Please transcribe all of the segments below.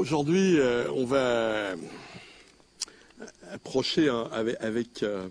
Aujourd'hui, on va approcher avec un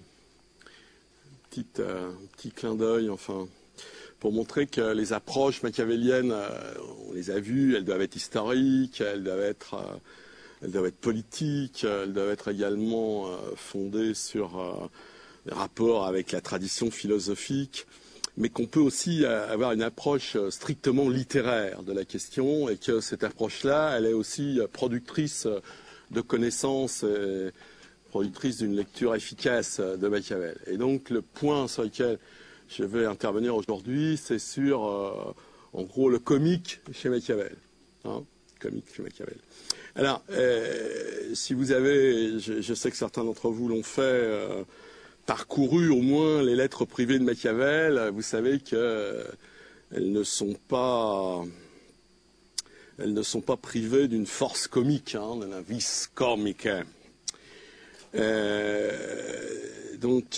petit clin d'œil, enfin, pour montrer que les approches machiavéliennes, on les a vues, elles doivent être historiques, elles doivent être politiques, elles doivent être également fondées sur les rapports avec la tradition philosophique, mais qu'on peut aussi avoir une approche strictement littéraire de la question et que cette approche-là, elle est aussi productrice de connaissances, et productrice d'une lecture efficace de Machiavel. Et donc le point sur lequel je vais intervenir aujourd'hui, c'est sur, en gros, le comique chez Machiavel. Comique chez Machiavel. Alors, si vous avez, je sais que certains d'entre vous l'ont fait, parcouru au moins les lettres privées de Machiavel, vous savez qu'elles ne sont pas privées d'une force comique, d'un vis comica. Donc,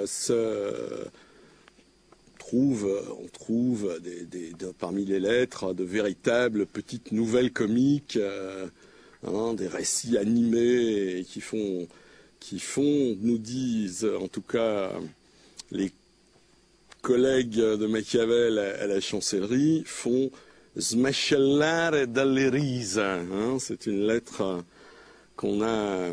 on trouve parmi les lettres de véritables petites nouvelles comiques, des récits animés qui font, nous disent, en tout cas, les collègues de Machiavel à la chancellerie, font smashellare dalle risa. C'est une lettre qu'on a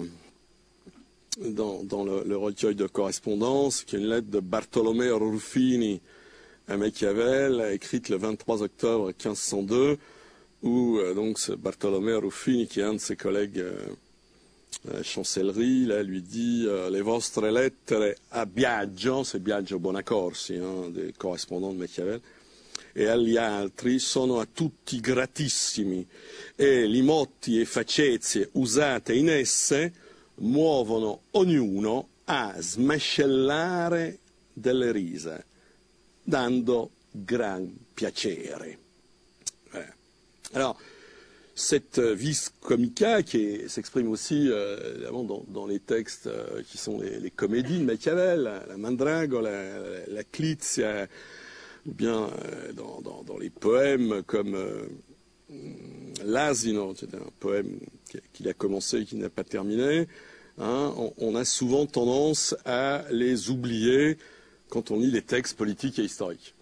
dans le recueil de correspondance, qui est une lettre de Bartolomeo Ruffini à Machiavel, écrite le 23 octobre 1502, où donc ce Bartolomeo Ruffini, qui est un de ses collègues à la chancellerie, là, lui dit les vostre lettere a Biagio, c'est Biagio Bonaccorsi, des correspondants de Machiavel, e agli altri sono a tutti gratissimi, e li motti e facezie usate in esse muovono ognuno a smascellare delle risa, dando gran piacere. Voilà. Alors, cette vis comica qui s'exprime aussi dans les textes qui sont les comédies de Machiavel, la Mandragola, la Clizia, ou bien dans les poèmes comme l'Asino, c'est un poème qu'il a commencé et qui n'a pas terminé, on a souvent tendance à les oublier quand on lit les textes politiques et historiques.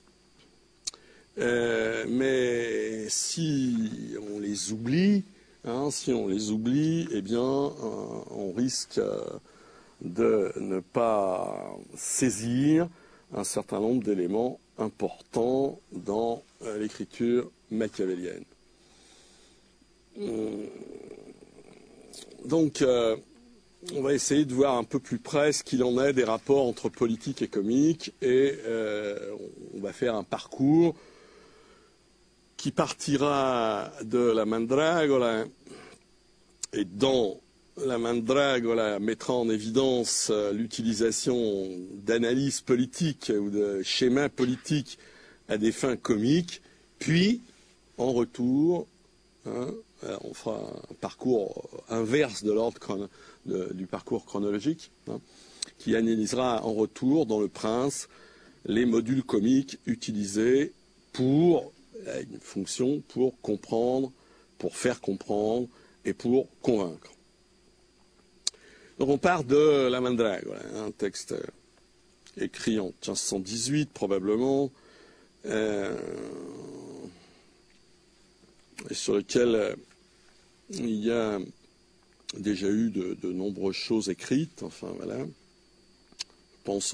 Mais si on les oublie, eh bien, on risque de ne pas saisir un certain nombre d'éléments importants dans l'écriture machiavélienne. Donc, on va essayer de voir un peu plus près ce qu'il en est des rapports entre politique et comique, et on va faire un parcours qui partira de la Mandragola, et dans la Mandragola mettra en évidence l'utilisation d'analyses politiques ou de schémas politiques à des fins comiques, puis, en retour, on fera un parcours inverse de l'ordre du parcours chronologique, qui analysera en retour, dans Le Prince, les modules comiques utilisés pour une fonction pour comprendre, pour faire comprendre et pour convaincre. Donc on part de la Mandragola, un texte écrit en 1518 probablement, et sur lequel il y a déjà eu de nombreuses choses écrites. Enfin voilà, je pense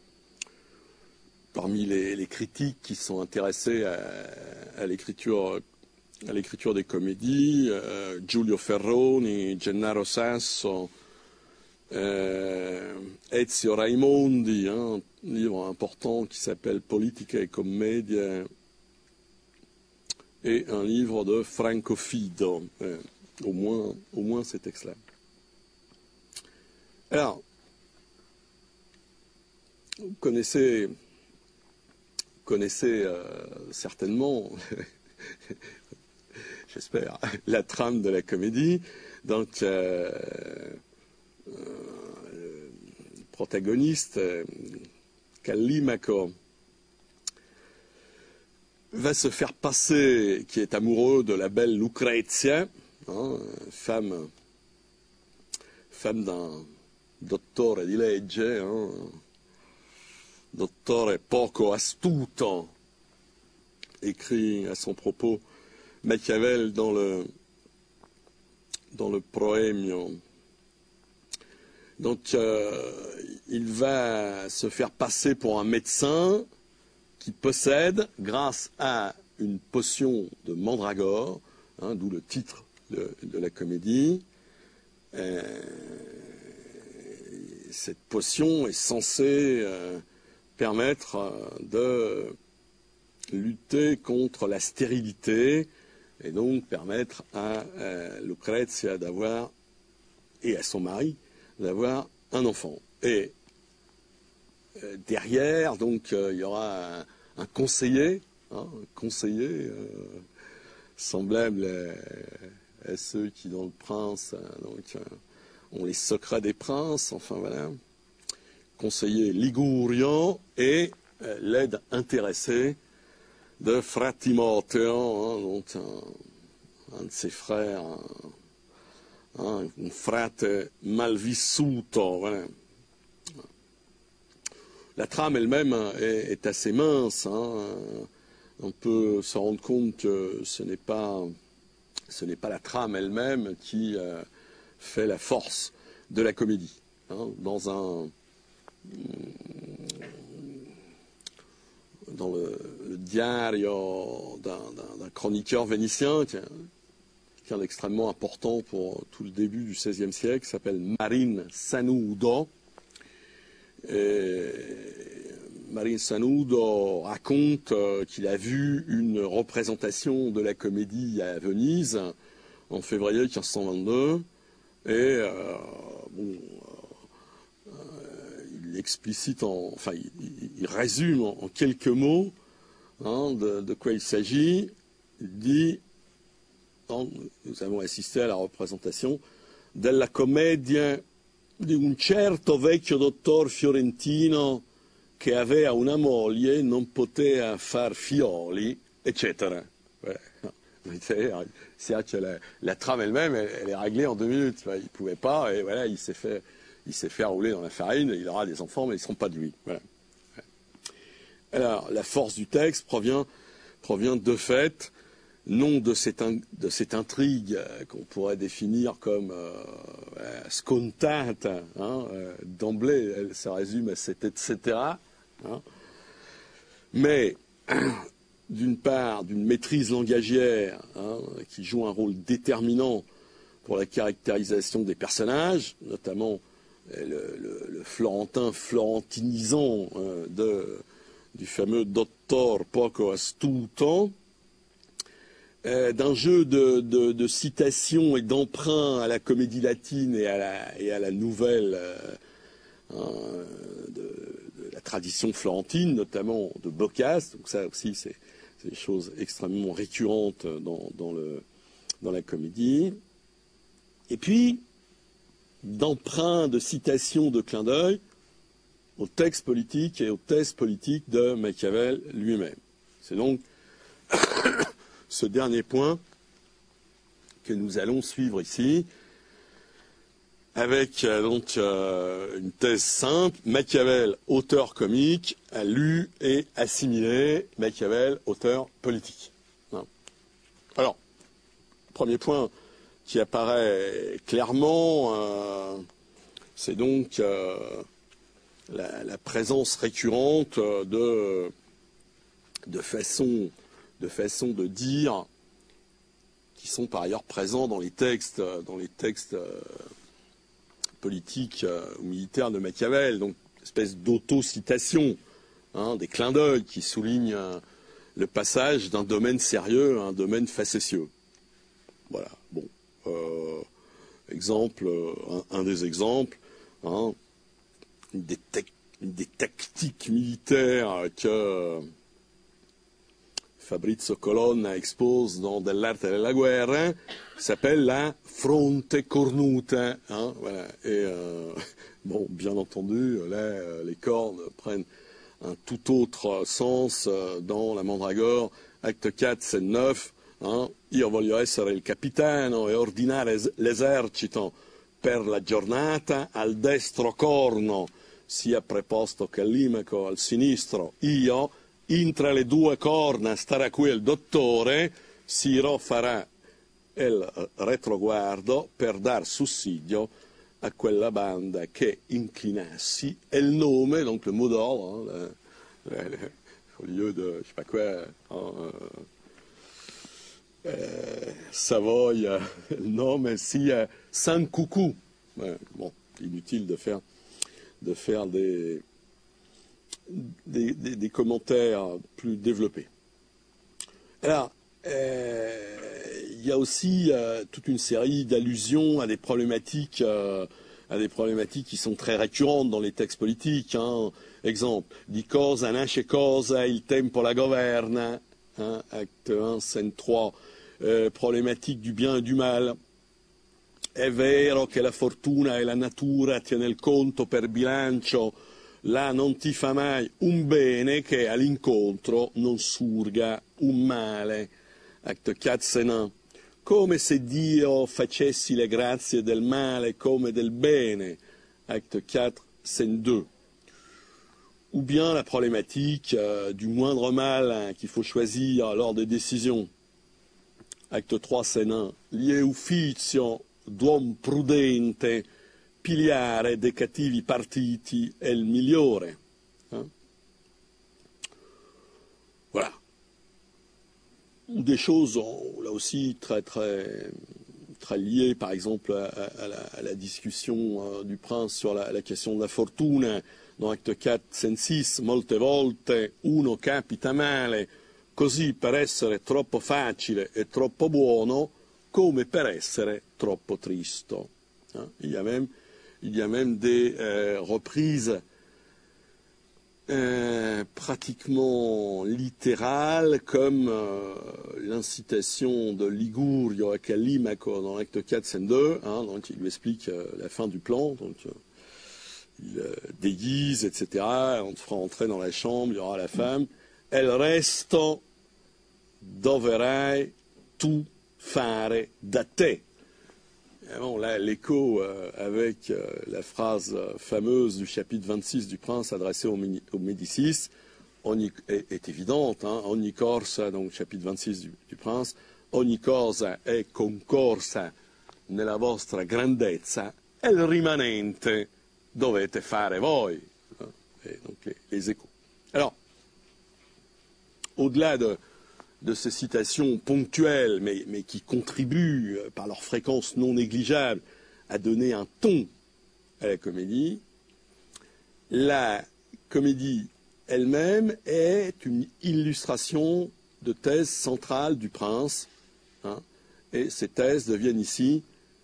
parmi les critiques qui sont intéressés à l'écriture des comédies, Giulio Ferroni, Gennaro Sasso, Ezio Raimondi, un livre important qui s'appelle Politica e Commedia, et un livre de Franco Fido, au moins ces textes-là. Alors, vous connaissez certainement, j'espère, la trame de la comédie. Donc, le protagoniste, Callimaco, va se faire passer, qui est amoureux de la belle Lucrezia, hein, femme d'un dottore di legge, hein, dottore poco astuto, écrit à son propos Machiavel dans le Proemio. Donc il va se faire passer pour un médecin qui possède, grâce à une potion de mandragore, hein, d'où le titre de la comédie, cette potion est censée permettre de lutter contre la stérilité et donc permettre à Lucrezia d'avoir, et à son mari, d'avoir un enfant. Et derrière, donc, il y aura un conseiller, hein, un conseiller semblable à ceux qui, dans Le Prince, donc, ont les secrets des princes, enfin voilà, conseiller Ligurian et l'aide intéressée de Fra Timoteo, hein, donc un de ses frères, un frate malvissuto, voilà. La trame elle-même est assez mince, hein. On peut se rendre compte que ce n'est pas la trame elle-même qui fait la force de la comédie. Hein. Dans le diario d'un chroniqueur vénitien, quelqu'un d'extrêmement important pour tout le début du XVIe siècle, s'appelle Marin Sanudo. Marin Sanudo raconte qu'il a vu une représentation de la comédie à Venise en février 1522 et il explicite, il résume en quelques mots, hein, de quoi il s'agit. Il dit, nous avons assisté à la représentation della commedia di un certo vecchio dottor fiorentino che aveva una moglie, non poteva far fioli, eccetera. Ouais. C'est-à-dire que la trame elle-même, elle est réglée en 2 minutes. Il ne pouvait pas, et voilà, il s'est fait rouler dans la farine, il aura des enfants, mais ils ne seront pas de lui. Voilà. Alors, la force du texte provient de fait, non de cette intrigue qu'on pourrait définir comme scontata, hein, d'emblée, elle se résume à cet etc., hein, mais d'une part d'une maîtrise langagière, hein, qui joue un rôle déterminant pour la caractérisation des personnages, notamment le Florentin florentinisant du fameux Dottor poco astuto, d'un jeu de citations et d'emprunts à la comédie latine et à la nouvelle de la tradition florentine, notamment de Boccace. Donc ça aussi, c'est des choses extrêmement récurrentes dans la comédie. Et puis, d'emprunts, de citations, de clins d'œil au texte politique et aux thèses politiques de Machiavel lui-même. C'est donc ce dernier point que nous allons suivre ici, avec donc une thèse simple. Machiavel, auteur comique, a lu et assimilé Machiavel, auteur politique. Alors, premier point qui apparaît clairement, c'est donc la présence récurrente de façons de dire qui sont par ailleurs présents dans les textes politiques ou militaires de Machiavel, donc une espèce d'auto-citation, hein, des clins d'œil qui soulignent le passage d'un domaine sérieux à un domaine facétieux. Voilà, bon. Exemple, un des exemples, hein, une des tactiques militaires que Fabrizio Colonna expose dans Dell'arte della guerra, s'appelle la fronte cornuta. Hein, voilà. Et bon, bien entendu, là, les cornes prennent un tout autre sens dans la Mandragore, acte 4, scène 9, Io voglio essere il capitano e ordinare l'esercito per la giornata, al destro corno, sia preposto che all'imaco, al sinistro, io, intra le due corna starà qui il dottore, Siro farà il retroguardo per dar sussidio a quella banda che inclinassi, et le nome, donc le mot d'ordre, au lieu de, je sais pas quoi, Savoie, le nome sia San Coucou. Bon, inutile de faire des commentaires plus développés. Alors, il y a aussi toute une série d'allusions à des problématiques qui sont très récurrentes dans les textes politiques. Exemple, di cosa nasce cosa, il tempo la governa, acte 1, scène 3, problématique du bien et du mal. È vero che la fortuna e la natura tiene il conto per bilancio, là non ti fa mai un bene che all'incontro non surga un male. Acte 4, scène 1. Come se Dio facessi le grazie del male come del bene. Acte 4, scène 2. Ou bien la problématique du moindre mal qu'il faut choisir lors des décisions. Acte 3, scène 1. Lie ufficio d'uom prudente pigliare dei cattivi partiti è il migliore. Voilà. Ou des choses, là aussi, très liées, par exemple, à la discussion du prince sur la question de la fortuna, dans Acte 4, scène 6, molte volte uno capita male, così per essere troppo facile e troppo buono, come per essere troppo tristo. Il y a même des reprises pratiquement littérales, comme l'incitation de Ligurio à Callimaco dans l'acte 4, scène 2, donc il lui explique la fin du plan, donc il déguise, etc. On te fera entrer dans la chambre, il y aura la femme. El resto doverai tu fare da te. Et bon, là, l'écho avec la phrase fameuse du chapitre 26 du Prince adressé aux Médicis est évidente. Ogni corsa, donc chapitre 26 du Prince, ogni cosa è concorsa nella vostra grandezza, e il rimanente dovete fare voi. Et donc les échos. Alors, au-delà de ces citations ponctuelles, mais qui contribuent par leur fréquence non négligeable à donner un ton à la comédie elle-même est une illustration de thèses centrales du Prince, et ces thèses deviennent ici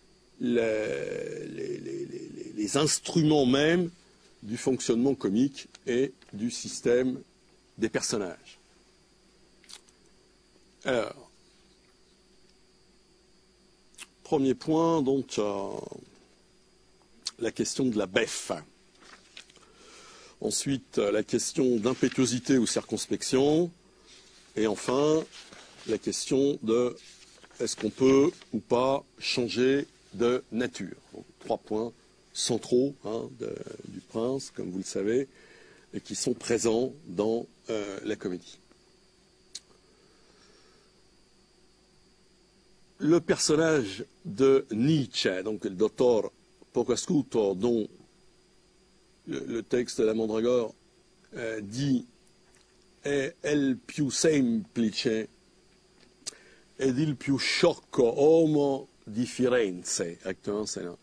les instruments même du fonctionnement comique et du système des personnages. Alors, premier point, donc, la question de la beffe. Ensuite, la question d'impétuosité ou circonspection. Et enfin, la question de est-ce qu'on peut ou pas changer de nature. Donc, 3 points centraux du Prince, comme vous le savez, et qui sont présents dans la comédie. Le personnage de Nietzsche, donc le docteur Pocascuto, dont le texte de la Mandragore dit è il più semplice ed il più sciocco uomo di Firenze, acte 1, scène 1.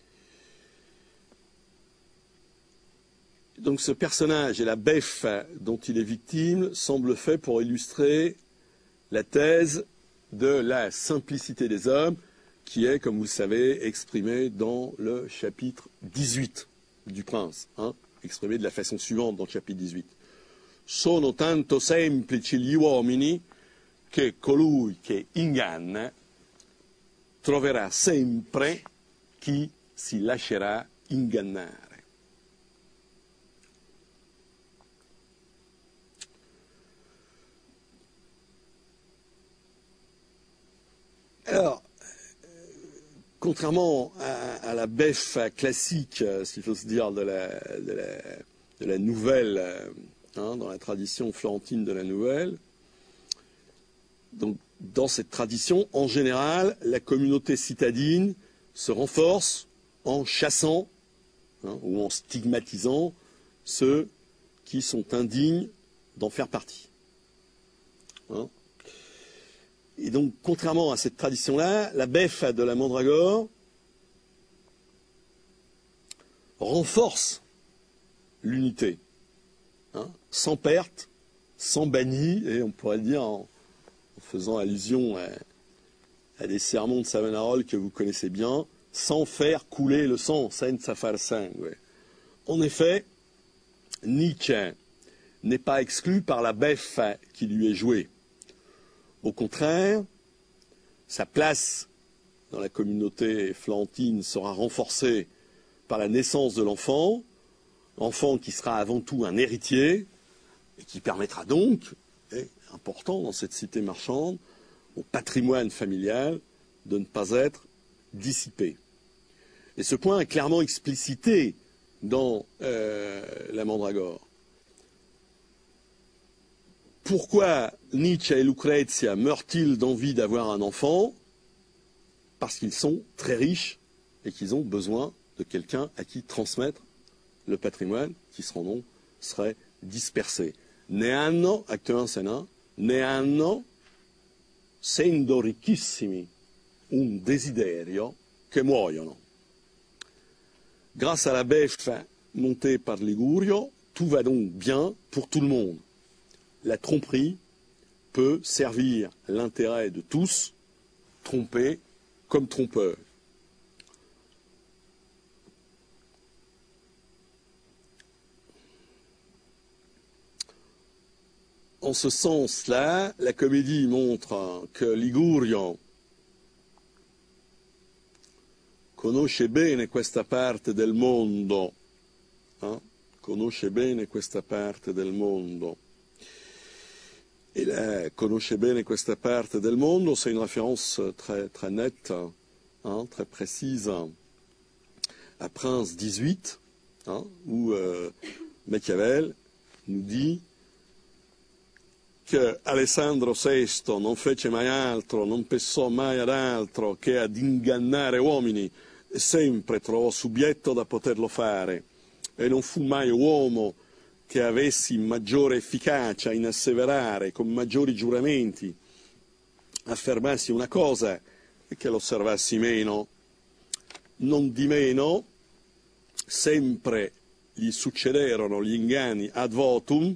Donc ce personnage et la beffe dont il est victime semblent faits pour illustrer la thèse de la simplicité des hommes, qui est, comme vous le savez, exprimée dans le chapitre 18 du Prince, exprimée de la façon suivante dans le chapitre 18. Sono tanto semplici gli uomini che colui che inganna troverà sempre chi si lascerà ingannare. Alors, contrairement à la beffe classique, s'il faut se dire, de la nouvelle, dans la tradition florentine de la nouvelle, donc dans cette tradition, en général, la communauté citadine se renforce en chassant ou en stigmatisant ceux qui sont indignes d'en faire partie. Et donc, contrairement à cette tradition-là, la beffe de la mandragore renforce l'unité, sans perte, sans banni, et on pourrait le dire en faisant allusion à des sermons de Savonarola que vous connaissez bien, sans faire couler le sang, senza far sangue. En effet, Nietzsche n'est pas exclu par la beffe qui lui est jouée. Au contraire, sa place dans la communauté florentine sera renforcée par la naissance de l'enfant, enfant qui sera avant tout un héritier, et qui permettra donc, et important dans cette cité marchande, au patrimoine familial de ne pas être dissipé. Et ce point est clairement explicité dans la mandragore. Pourquoi Nietzsche et Lucrezia meurent-ils d'envie d'avoir un enfant? Parce qu'ils sont très riches et qu'ils ont besoin de quelqu'un à qui transmettre le patrimoine qui serait dispersé. Ne hanno, acteur en scène, ne hanno, sendo ricchissimi, un desiderio che muoiono. Grâce à la beffe montée par Ligurio, tout va donc bien pour tout le monde. La tromperie peut servir l'intérêt de tous, tromper comme trompeur. En ce sens-là, la comédie montre que Ligurio conosce bene questa parte del mondo, conosce bene questa parte del mondo. Et là, conosce bene questa parte del mondo, c'est une référence très, très nette, très précise à Prince 18, où Machiavel nous dit che Alessandro VI non fece mai altro, non pensò mai ad altro che ad ingannare uomini, e sempre trovò subbietto da poterlo fare, e non fu mai uomo che avessi maggiore efficacia in asseverare con maggiori giuramenti, affermassi una cosa e che l'osservassi meno. Non di meno, sempre gli succederono gli inganni ad votum,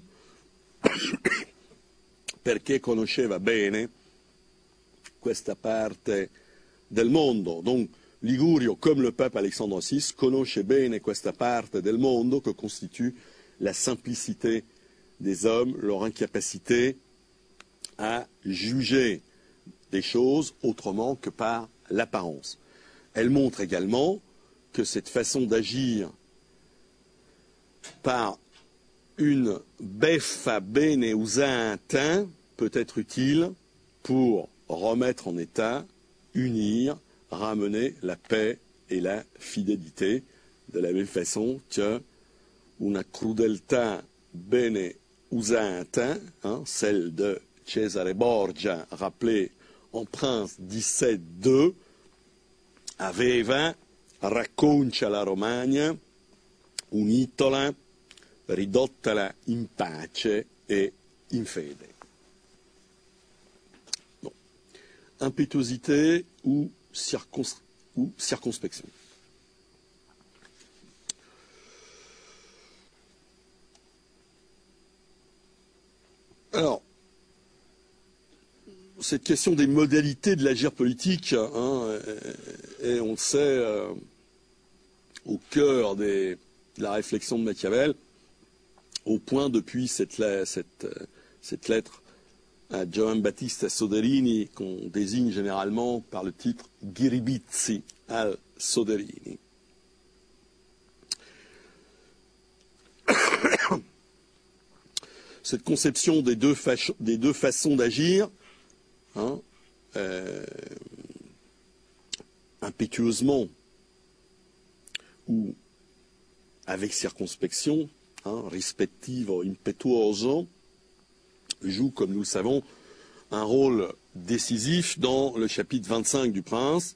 perché conosceva bene questa parte del mondo. Donc, Ligurio, comme le pape Alexandre VI, conosce bene questa parte del mondo que constitue la simplicité des hommes, leur incapacité à juger des choses autrement que par l'apparence. Elle montre également que cette façon d'agir par une beffa bene usata peut être utile pour remettre en état, unir, ramener la paix et la fidélité, de la même façon que una crudeltà bene usata, celle de Cesare Borgia, rappelée en Prince 17-2, aveva, racconcia la Romagna, unitola, ridottala in pace e in fede. Bon. Impétuosité ou circonspection. Alors, cette question des modalités de l'agir politique, et on le sait, au cœur de la réflexion de Machiavel, au point depuis cette lettre à Giovan Battista Soderini, qu'on désigne généralement par le titre Ghiribizzi al Soderini. Cette conception des deux façons d'agir, impétueusement ou avec circonspection, rispettivo, impetuoso, joue, comme nous le savons, un rôle décisif dans le chapitre 25 du Prince.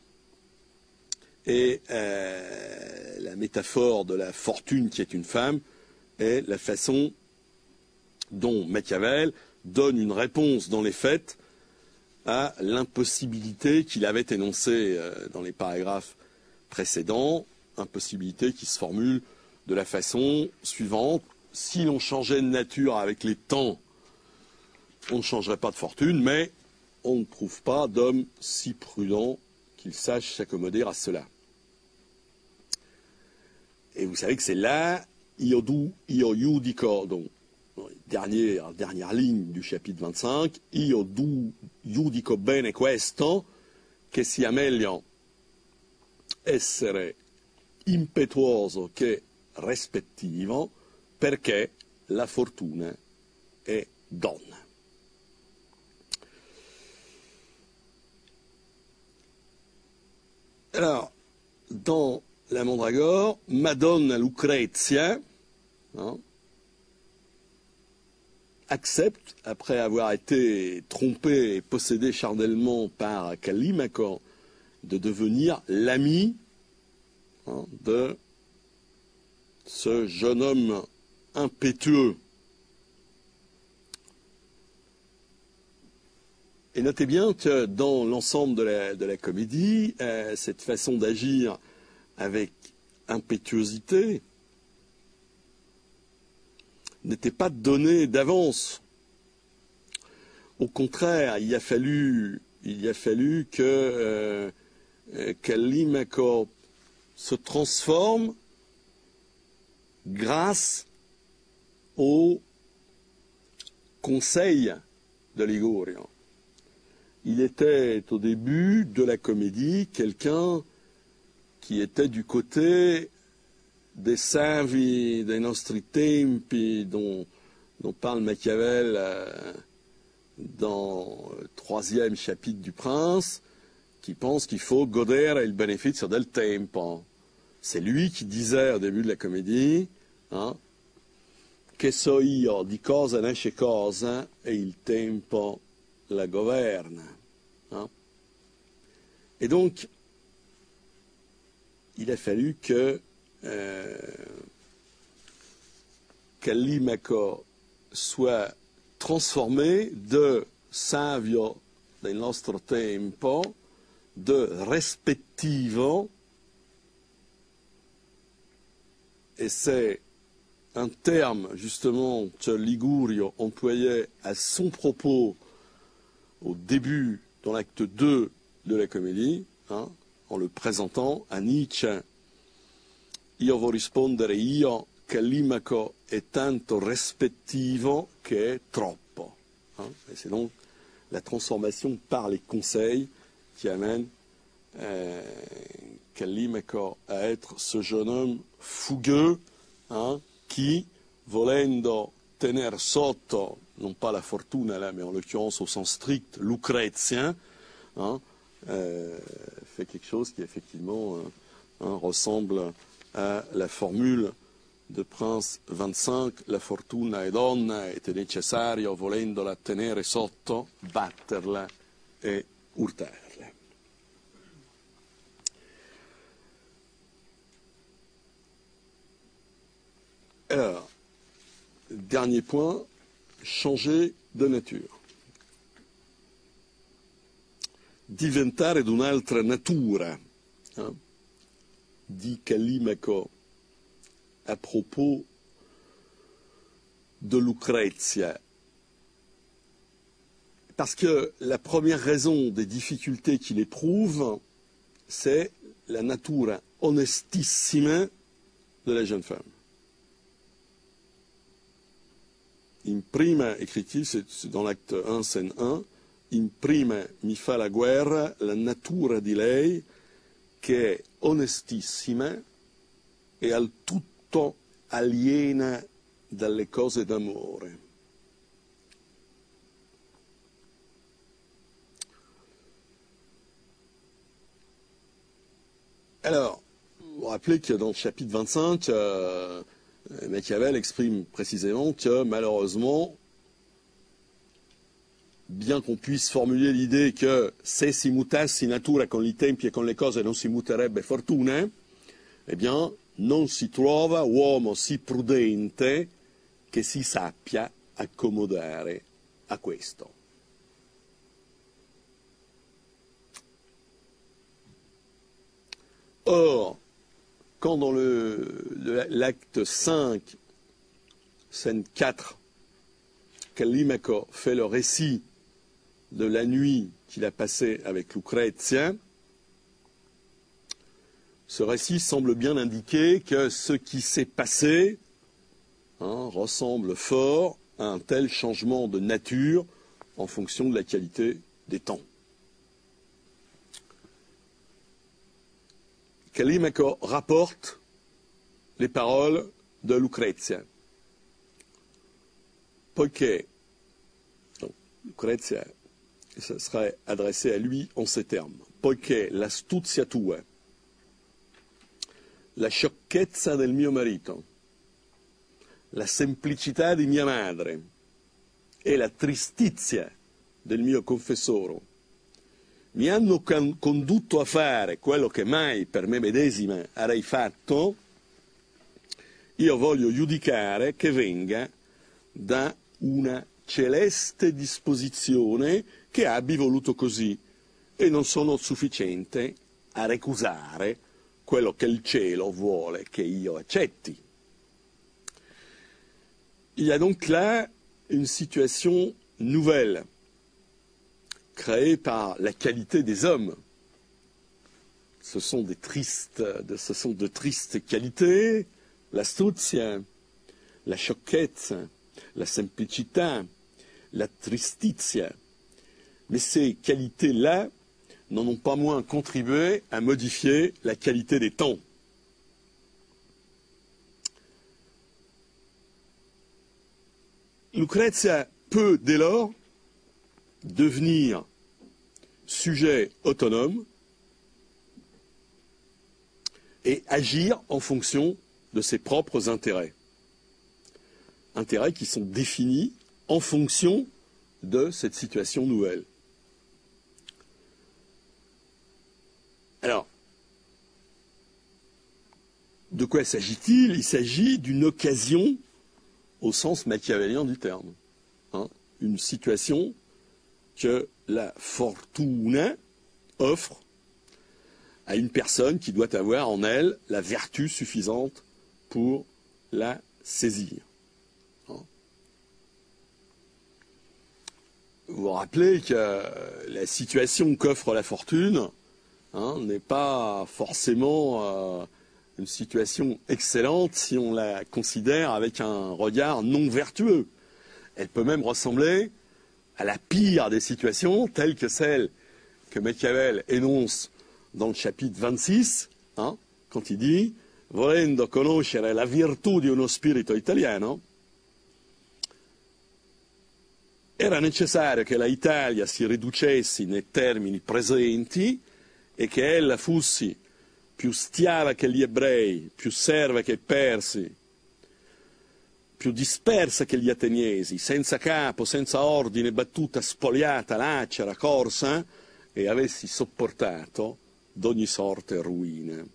Et la métaphore de la fortune qui est une femme est la façon dont Machiavel donne une réponse dans les faits à l'impossibilité qu'il avait énoncée dans les paragraphes précédents, impossibilité qui se formule de la façon suivante: si l'on changeait de nature avec les temps, on ne changerait pas de fortune, mais on ne trouve pas d'homme si prudent qu'il sache s'accommoder à cela. Et vous savez que c'est là, io iudico, donc, dernière ligne du chapitre 25, io iudico bene questo, che sia meglio essere impetuoso che rispettivo, perché la fortuna è donna. Alors, dans la Mandragore, Madonna Lucrezia accepte, après avoir été trompée et possédée charnellement par Callimaco, de devenir l'ami de ce jeune homme impétueux. Et notez bien que dans l'ensemble de la comédie, cette façon d'agir avec impétuosité n'était pas donnée d'avance. Au contraire, il a fallu que Callimaco se transforme grâce au conseil de Ligurio. Il était au début de la comédie quelqu'un qui était du côté des savi, des nostri tempi, dont parle Machiavel dans le 3e chapitre du Prince, qui pense qu'il faut godere il beneficio del tempo. C'est lui qui disait au début de la comédie, che so io di cosa nasce cosa e il tempo la governa. Et donc, il a fallu que Callimaco soit transformé de savio del nostro tempo, de rispettivo, et c'est un terme justement que Ligurio employait à son propos au début, dans l'acte 2 de la comédie, en le présentant à Nietzsche. Io vo rispondere io, Callimaco è tanto rispettivo che è troppo. Et c'est donc la transformation par les conseils qui amène Callimaco à être ce jeune homme fougueux qui, volendo tener sotto, non pas la fortuna là, mais en l'occurrence au sens strict, lucrétien, fait quelque chose qui effectivement ressemble à la formule de Prince 25, la fortuna è donna, ed è necessario, volendola tenere sotto, batterla e urtarla. Alors, dernier point, changer de nature. Diventare d'un'altra natura, dit Callimaco à propos de Lucrezia. Parce que la première raison des difficultés qu'il éprouve, c'est la natura onestissima de la jeune femme. In prima, écrit-il, c'est dans l'acte 1, scène 1, in prima mi fa la guerra la natura di lei che è onestissima e al tutto aliena dalle cose d'amore. Alors, vous vous rappelez que dans le chapitre 25, Machiavel exprime précisément que malheureusement, bien qu'on puisse formuler l'idée que se si mutassi natura con i tempi e con le cose non si muterebbe fortuna, eh bien, non si trova uomo si prudente che si sappia accomodare a questo. Or, quand dans l'acte 5, scène 4, Callimaco fait le récit de la nuit qu'il a passée avec Lucrezia, ce récit semble bien indiquer que ce qui s'est passé ressemble fort à un tel changement de nature en fonction de la qualité des temps. Callimaco rapporte les paroles de Lucrezia. Poiché, Lucrezia, ça serait adressé à lui en ces termes. Poiché l'astuzia tua, la sciocchezza del mio marito, la semplicità di mia madre e la tristizia del mio confessore mi hanno condotto a fare quello che mai per me medesima avrei fatto, io voglio giudicare che venga da una celeste disposizione che abbi voluto così e non sono sufficiente a recusare quello che il cielo vuole che io accetti. Il y a donc là une situation nouvelle, créée par la qualité des hommes. Ce sont de tristes qualités, l'astuzia, la sciocchezza, la semplicità, la tristizia. Mais ces qualités-là n'en ont pas moins contribué à modifier la qualité des temps. Lucrezia peut dès lors devenir sujet autonome et agir en fonction de ses propres intérêts. Intérêts qui sont définis en fonction de cette situation nouvelle. Alors, de quoi s'agit-il? Il s'agit d'une occasion au sens machiavélien du terme. Une situation que la fortuna offre à une personne qui doit avoir en elle la vertu suffisante pour la saisir. Vous vous rappelez que la situation qu'offre la fortune n'est pas forcément une situation excellente si on la considère avec un regard non vertueux. Elle peut même ressembler à la pire des situations, telle que celle que Machiavel énonce dans le chapitre 26, quand il dit « Volendo conoscere la virtù di uno spirito italiano, era necessario che la Italia si riducesse nei termini presenti e che ella fossi più schiava che gli ebrei, più serva che i persi, più dispersa che gli ateniesi, senza capo, senza ordine, battuta, spogliata, lacera, corsa, e avessi sopportato d'ogni sorte ruina.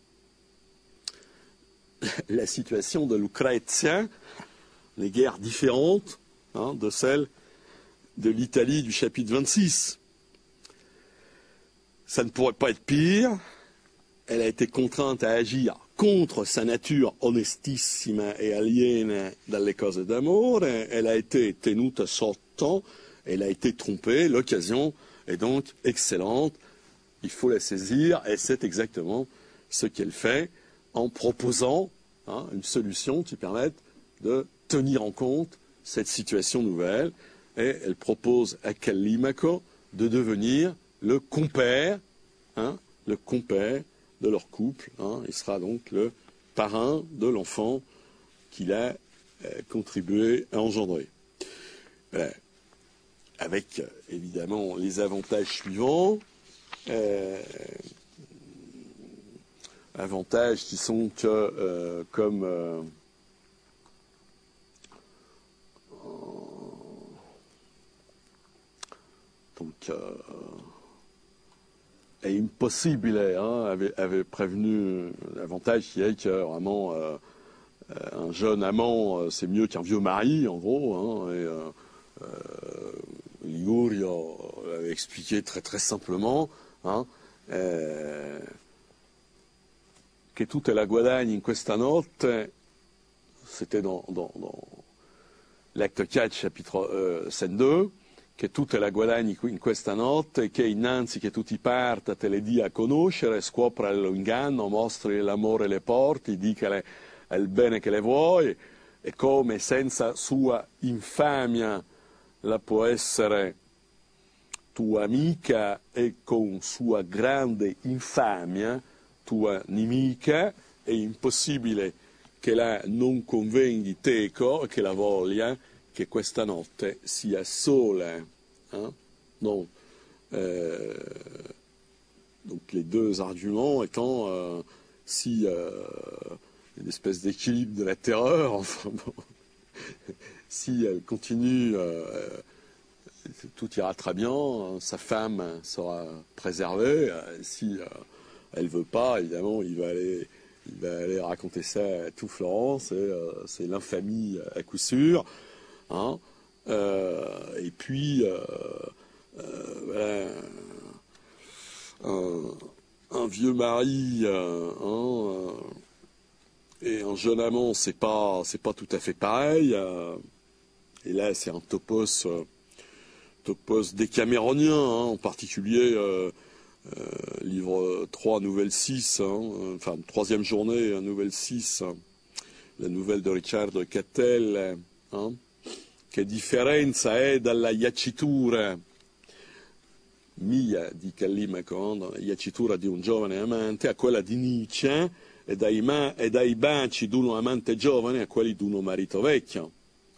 La situation de Lucrezia, les guerres différentes de celles de l'Italie du chapitre 26. Ça ne pourrait pas être pire. Elle a été contrainte à agir contre sa nature onestissima e aliena dalle cose d'amore. Elle a été tenuta sotto, elle a été trompée. L'occasion est donc excellente. Il faut la saisir et c'est exactement ce qu'elle fait en proposant une solution qui permette de tenir en compte cette situation nouvelle. Et elle propose à Callimaco de devenir le compère de leur couple. Il sera donc le parrain de l'enfant qu'il a contribué à engendrer. Voilà. Avec évidemment les avantages suivants. avantages qui sont que, comme donc è impossibile, avait prévenu l'avantage qui est que vraiment un jeune amant c'est mieux qu'un vieux mari en gros, et Ligurio l'avait expliqué très très simplement, che tu te la guadagni in questa notte, c'était dans l'acte 4 chapitre scène 2, che tu te la guadagni in questa notte, che innanzi che tu ti parta te le dia a conoscere, scopra l'inganno, mostri l'amore e le porti, dicale il bene che le vuoi, e come senza sua infamia la può essere tua amica e con sua grande infamia tua nemica, è impossibile che la non convenghi teco, che la voglia, che questa notte sia sola. Donc les deux arguments étant si une espèce d'équilibre de la terreur, enfin bon, si elle continue, tout ira très bien, sa femme sera préservée, si elle veut pas, évidemment, il va aller raconter ça à tout Florence, et c'est l'infamie à coup sûr. Et puis, voilà, un vieux mari et un jeune amant, c'est pas tout à fait pareil. Et là, c'est un topos décaméronien, en particulier livre 3, nouvelle 6, enfin, troisième journée, nouvelle 6, la nouvelle de Riccardo Cattel, che differenza è dalla iacitura mia, di Callimaco, iacitura di un giovane amante, a quella di Nietzsche, e dai baci di uno amante giovane a quelli di uno marito vecchio.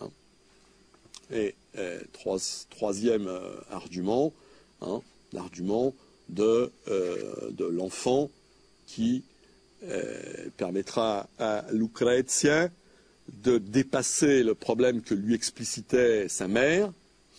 Et troisième argument, l'argument de l'enfant qui permettra à Lucrezia de dépasser le problème que lui explicitait sa mère.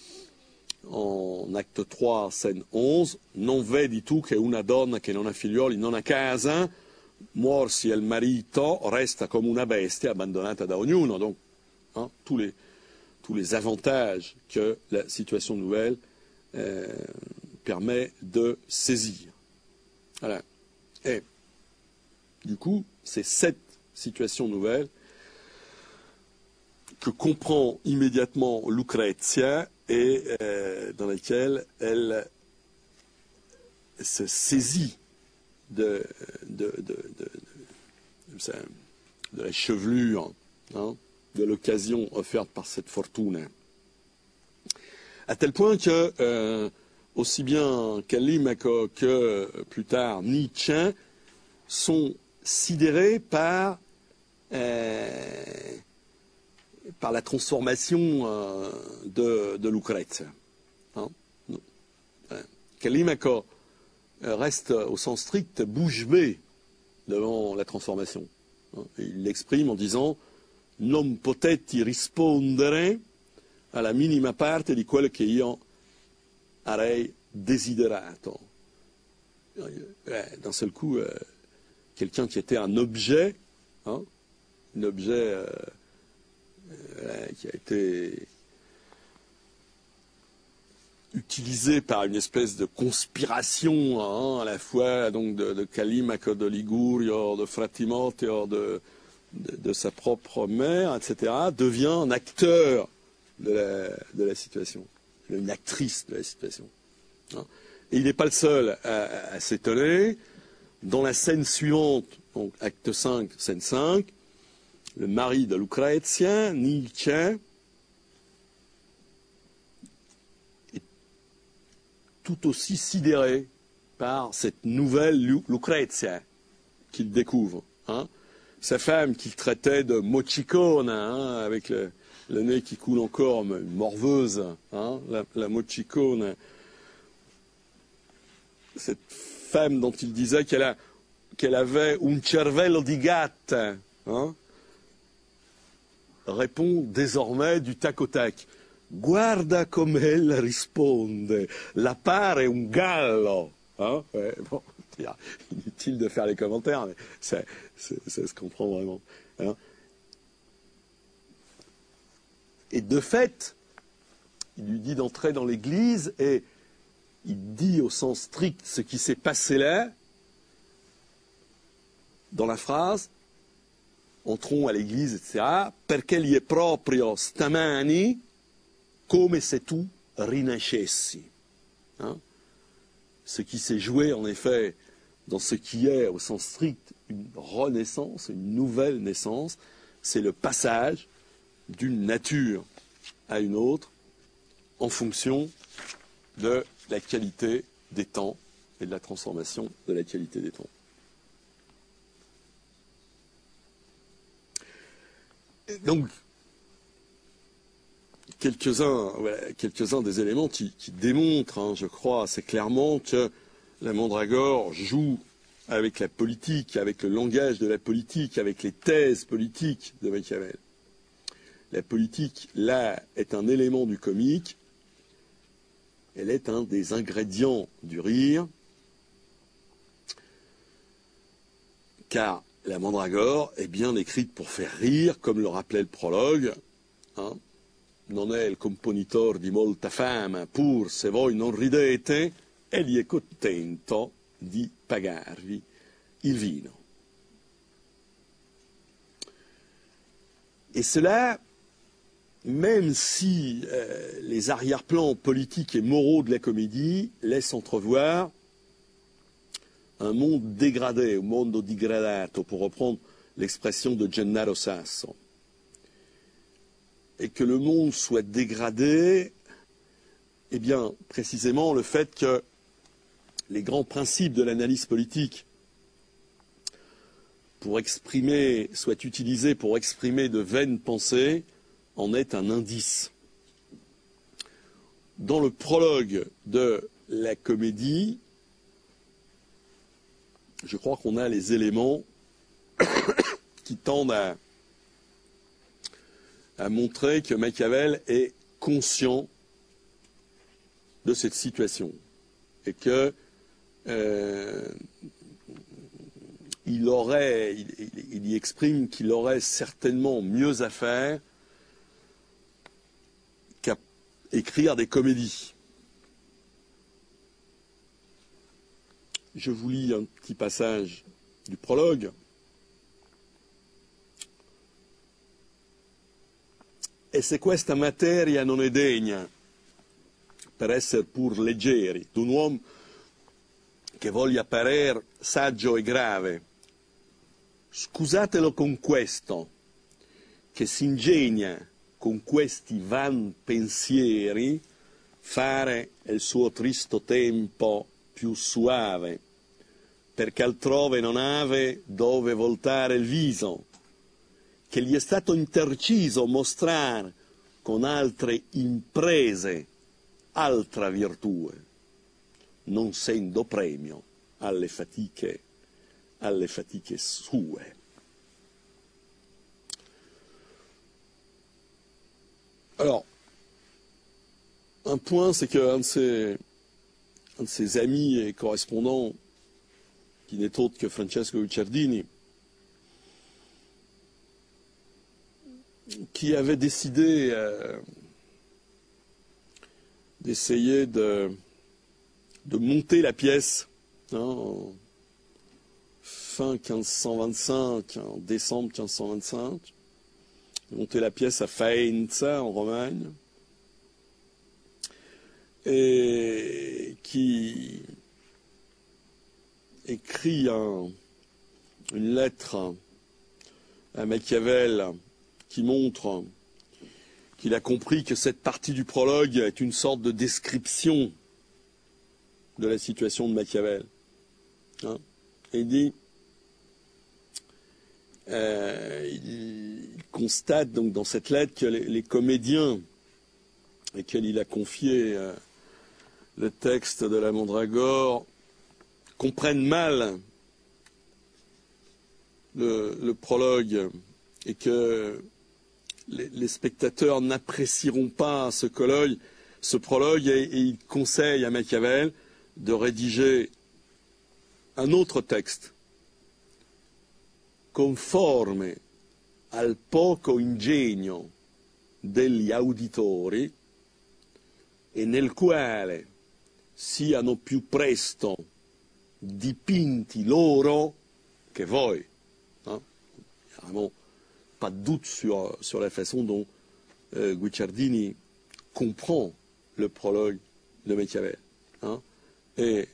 En acte 3, scène 11, non vedi tu che una donna che non ha figlioli non ha casa, morsi il marito, resta come una bestia abbandonata da ognuno. Donc, tous les avantages que la situation nouvelle permet de saisir. Voilà. Et du coup, c'est cette situation nouvelle que comprend immédiatement Lucrezia et dans laquelle elle se saisit de la chevelure, de l'occasion offerte par cette fortune. À tel point que, aussi bien Callimaco que plus tard Nietzsche sont sidérés par la transformation de Lucrezia. Callimaco reste au sens strict bouche bée devant la transformation. Il l'exprime en disant « Non potetti rispondere alla minima parte di quello che io avrei desiderato ». D'un seul coup, quelqu'un qui était un objet, un objet qui a été utilisé par une espèce de conspiration, à la fois donc de Callimaco, de Ligurio, de Fra Timoteo, de sa propre mère, etc., devient un acteur de la situation, une actrice de la situation. Et il n'est pas le seul à s'étonner. Dans la scène suivante, donc acte 5, scène 5, le mari de Lucrezia, Nietzsche, est tout aussi sidéré par cette nouvelle Lucrezia qu'il découvre. Sa femme qu'il traitait de mochicone, avec le nez qui coule encore, une morveuse, la mochicone, cette femme dont il disait qu'elle a qu'elle avait un cervello di gatta, hein, répond désormais du tac au tac. Guarda come ella risponde, la pare un gallo. Hein, ouais, bon, inutile de faire les commentaires, mais ça se comprend vraiment. Hein. Et de fait, il lui dit d'entrer dans l'église et il dit au sens strict ce qui s'est passé là, dans la phrase, entrons à l'église, etc., perché gli è proprio stamani come se tu rinascessi. Hein? Ce qui s'est joué, en effet, dans ce qui est, au sens strict, une renaissance, une nouvelle naissance, c'est le passage d'une nature à une autre en fonction de la qualité des temps et de la transformation de la qualité des temps. Donc, quelques-uns des éléments qui démontrent, hein, je crois, assez clairement que la mandragore joue avec la politique, avec le langage de la politique, avec les thèses politiques de Machiavel. La politique, là, est un élément du comique, elle est un des ingrédients du rire, car la mandragore est bien écrite pour faire rire, comme le rappelait le prologue. Hein. Non è il componitor di molta fama, pur se voi non ridete, egli è contento di pagarvi il vino. Et cela, même si les arrière-plans politiques et moraux de la comédie laissent entrevoir un monde dégradé, un mondo digradato, pour reprendre l'expression de Gennaro Sasso. Et que le monde soit dégradé, eh bien, précisément le fait que les grands principes de l'analyse politique soient utilisés pour exprimer de vaines pensées, en est un indice. Dans le prologue de la comédie, je crois qu'on a les éléments qui tendent à montrer que Machiavel est conscient de cette situation et que il y exprime qu'il aurait certainement mieux à faire qu'à écrire des comédies. Je vous lis un petit passage du prologue. E se questa materia non è degna, per essere pur leggeri, d'un uomo che voglia parer saggio e grave, scusatelo con questo, che s'ingegna con questi van pensieri fare il suo tristo tempo più suave, perché altrove non ave dove voltare il viso, che gli è stato interciso mostrare con altre imprese altra virtù, non sendo premio alle fatiche sue. Alors, un point, c'est qu'un de ses amis et correspondants, qui n'est autre que Francesco Guicciardini, qui avait décidé d'essayer de monter la pièce en fin 1525, en décembre 1525, de monter la pièce à Faenza, en Romagne, et qui écrit une lettre à Machiavel qui montre qu'il a compris que cette partie du prologue est une sorte de description de la situation de Machiavel. Hein? Et il dit, il constate donc dans cette lettre que les comédiens auxquels il a confié le texte de la Mandragore comprennent mal le prologue et que les spectateurs n'apprécieront pas ce prologue et il conseille à Machiavel de rédiger un autre texte conforme al poco ingegno degli auditori e nel quale siano più presto dipinti loro que voi. Hein? Il n'y a vraiment pas de doute sur la façon dont Guicciardini comprend le prologue de Machiavel. Hein? Et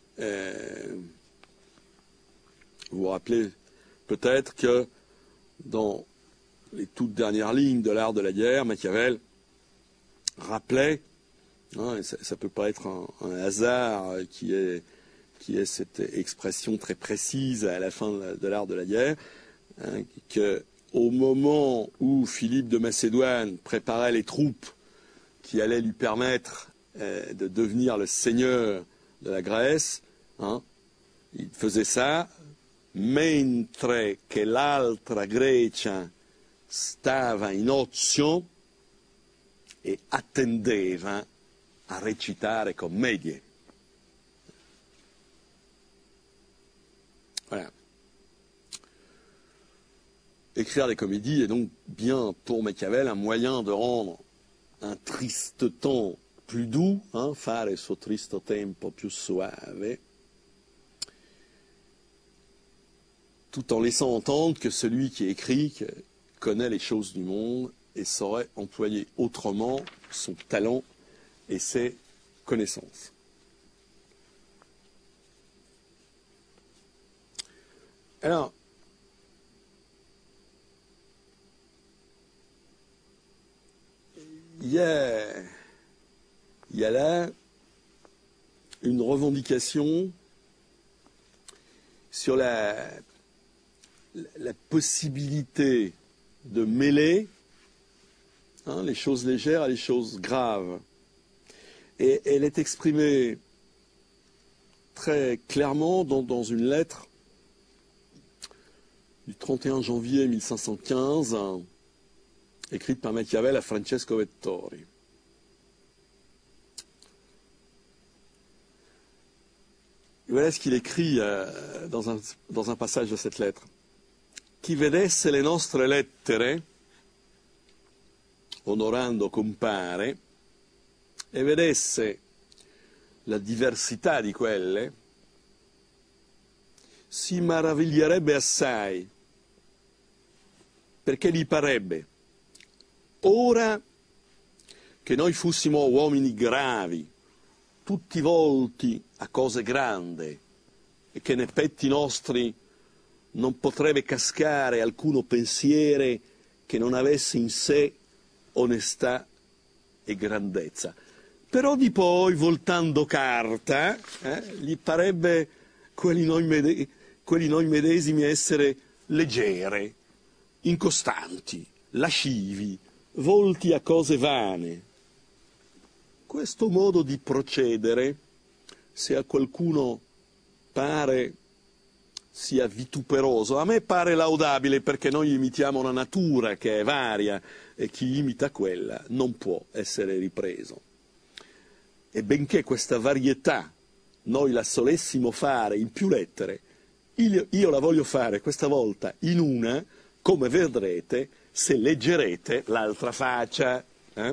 vous vous rappelez peut-être que dans les toutes dernières lignes de l'art de la guerre, Machiavel rappelait, hein, et ça peut pas être un hasard qui est cette expression très précise à la fin de l'art de la guerre, hein, qu'au moment où Philippe de Macédoine préparait les troupes qui allaient lui permettre de devenir le seigneur de la Grèce, hein, il faisait ça mentre che l'altra Grecia stava in ozio e attendeva a recitare commedie. Voilà. Écrire des comédies est donc bien pour Machiavel un moyen de rendre un triste temps plus doux, hein, fare suo tristo tempo più suave, tout en laissant entendre que celui qui écrit connaît les choses du monde et saurait employer autrement son talent et ses connaissances. Alors, il y a là une revendication sur la possibilité de mêler, hein, les choses légères à les choses graves. Et elle est exprimée très clairement dans une lettre du 31 janvier 1515, écrite par Machiavel à Francesco Vettori. Et voilà ce qu'il écrit dans un passage de cette lettre. Chi vedesse le nostre lettere, onorando compare, e vedesse la diversità di quelle, si maraviglierebbe assai, perché gli parebbe, ora che noi fossimo uomini gravi, tutti volti a cose grandi, e che nei petti nostri non potrebbe cascare alcuno pensiero che non avesse in sé onestà e grandezza. Però di poi, voltando carta, gli parebbe quelli noi medesimi essere leggere, incostanti, lascivi, volti a cose vane. Questo modo di procedere, se a qualcuno pare sia vituperoso, a me pare laudabile perché noi imitiamo una natura che è varia e chi imita quella non può essere ripreso. E benché questa varietà noi la solessimo fare in più lettere, io la voglio fare questa volta in una, come vedrete se leggerete l'altra faccia.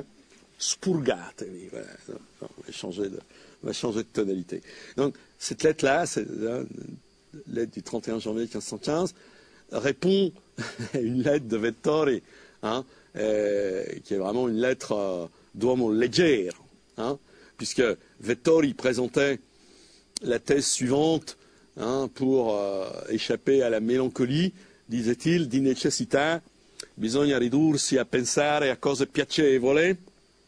Spurgatevi, on va changer de tonalité. Donc cette lettre-là, c'est lettre du 31 janvier 1515, répond à une lettre de Vettori, hein, qui est vraiment une lettre d'uomo leggero, hein, puisque Vettori présentait la thèse suivante, hein, pour échapper à la mélancolie, disait-il, di necessità bisogna ridursi a pensare a cose piacevole,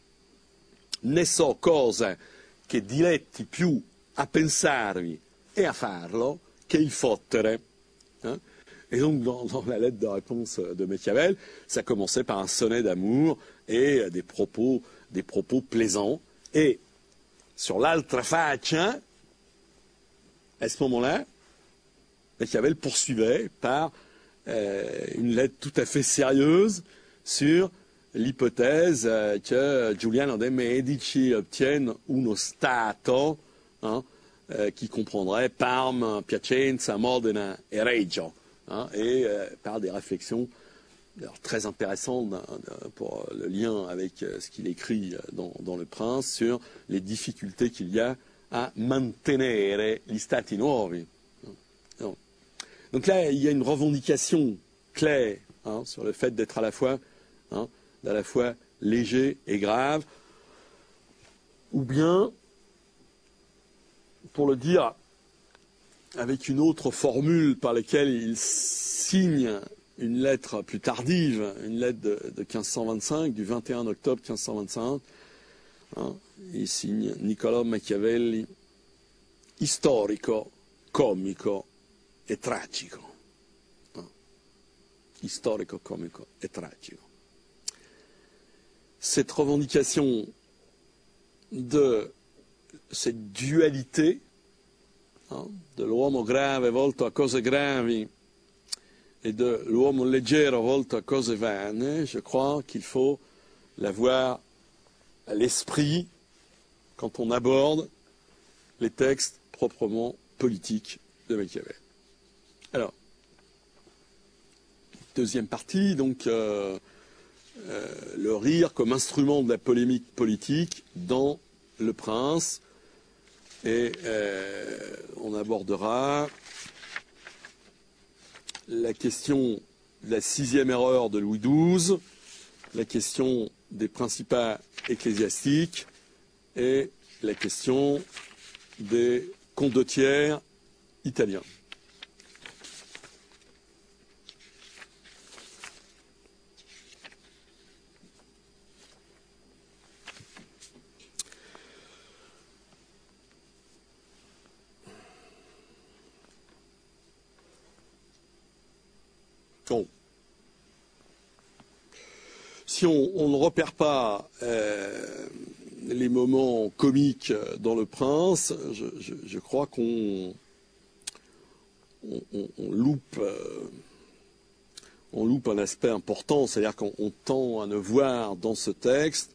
ne so cosa che diletti più a pensarvi et à farlo che il fottere. Hein? Et donc, dans la lettre de réponse de Machiavel, ça commençait par un sonnet d'amour et des propos plaisants. Et sur l'altra faccia, à ce moment-là, Machiavel poursuivait par une lettre tout à fait sérieuse sur l'hypothèse que Giuliano de' Medici obtienne uno Stato qui comprendrait Parme, Piacenza, Modena et Reggio, et par des réflexions très intéressantes pour le lien avec ce qu'il écrit dans Le Prince sur les difficultés qu'il y a à mantenere gli Stati nuovi. Donc là, il y a une revendication claire sur le fait d'être à la fois léger et grave, ou bien, pour le dire avec une autre formule par laquelle il signe une lettre plus tardive, une lettre de 1525, du 21 octobre 1525, il signe Niccolò Machiavelli, storico, comico e tragico. Storico, comico e tragico. Cette revendication de cette dualité de l'uomo grave volto a cose gravi et de l'uomo leggero volto a cose vane, je crois qu'il faut l'avoir à l'esprit quand on aborde les textes proprement politiques de Machiavel. Alors, deuxième partie, donc le rire comme instrument de la polémique politique dans Le Prince, et on abordera la question de la 6e erreur de Louis XII, la question des principats ecclésiastiques et la question des condottières italiens. Bon. Si on ne repère pas les moments comiques dans Le Prince, je crois qu'on loupe un aspect important, c'est-à-dire qu'on tend à ne voir dans ce texte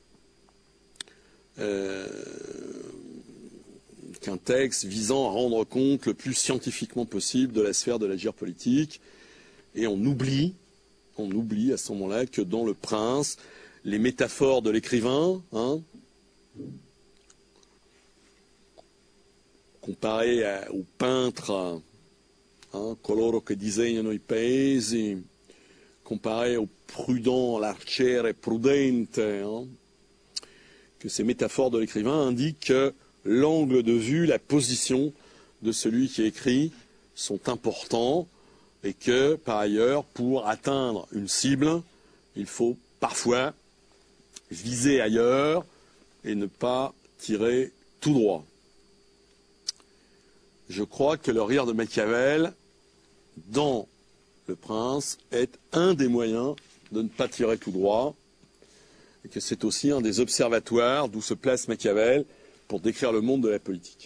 qu'un texte visant à rendre compte le plus scientifiquement possible de la sphère de l'agir politique, et on oublie à ce moment-là que dans Le Prince, les métaphores de l'écrivain, comparées aux peintres, coloro che disegnano i paesi, comparées aux prudents, l'arciere prudente, que ces métaphores de l'écrivain indiquent que l'angle de vue, la position de celui qui écrit sont importants, et que, par ailleurs, pour atteindre une cible, il faut parfois viser ailleurs et ne pas tirer tout droit. Je crois que le rire de Machiavel, dans Le Prince, est un des moyens de ne pas tirer tout droit, et que c'est aussi un des observatoires d'où se place Machiavel pour décrire le monde de la politique.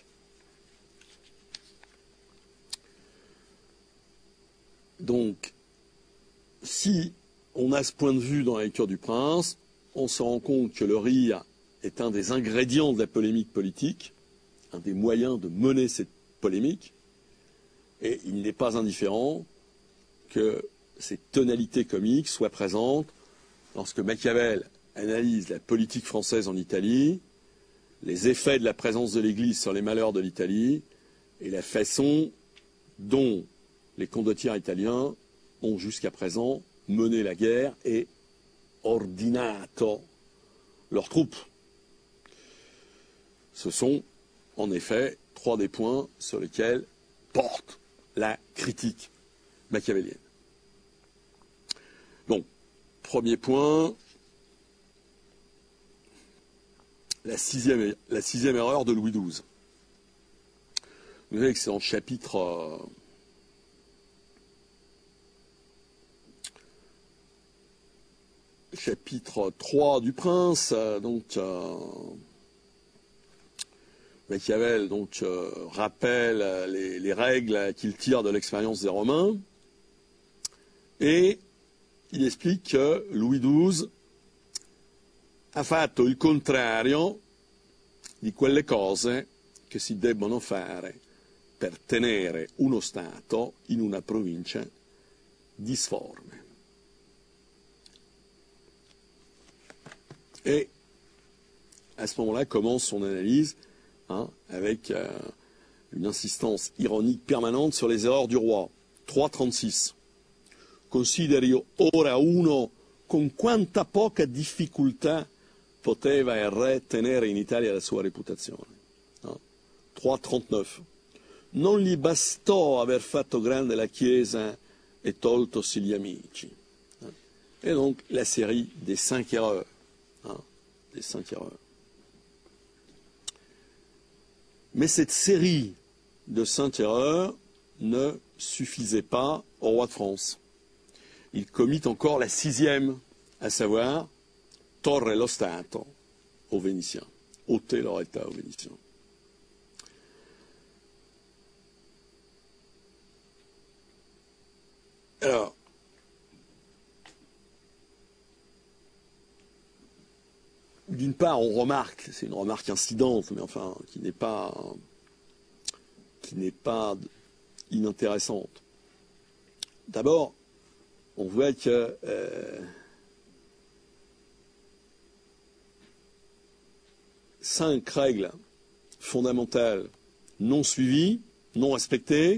Donc, si on a ce point de vue dans la lecture du Prince, on se rend compte que le rire est un des ingrédients de la polémique politique, un des moyens de mener cette polémique, et il n'est pas indifférent que ces tonalités comiques soient présentes lorsque Machiavel analyse la politique française en Italie, les effets de la présence de l'Église sur les malheurs de l'Italie, et la façon dont les condottières italiens ont jusqu'à présent mené la guerre et ordinato leurs troupes. Ce sont en effet trois des points sur lesquels porte la critique machiavélienne. Donc, premier point, la sixième erreur de Louis XII. Vous savez que c'est en chapitre 3 du Prince, Machiavel rappelle les règles qu'il tire de l'expérience des Romains, et il explique que Louis XII ha fatto il contrario di quelle cose che si debbono fare per tenere uno Stato in una provincia disforme. Et à ce moment-là commence son analyse, avec une insistance ironique permanente sur les erreurs du roi. 3,36. Consideri ora uno con quanta poca difficoltà poteva il re tenere in Italia la sua reputazione. 3,39. Non gli bastò aver fatto grande la Chiesa e toltosi gli amici. Et donc la série des 5 erreurs. Des 5 erreurs. Mais cette série de 5 erreurs ne suffisait pas au roi de France. Il commit encore la 6e, à savoir torre lo Stato aux Vénitiens, ôter leur État aux Vénitiens. Alors, d'une part, on remarque, c'est une remarque incidente, mais enfin, qui n'est pas inintéressante. D'abord, on voit que cinq règles fondamentales non suivies, non respectées,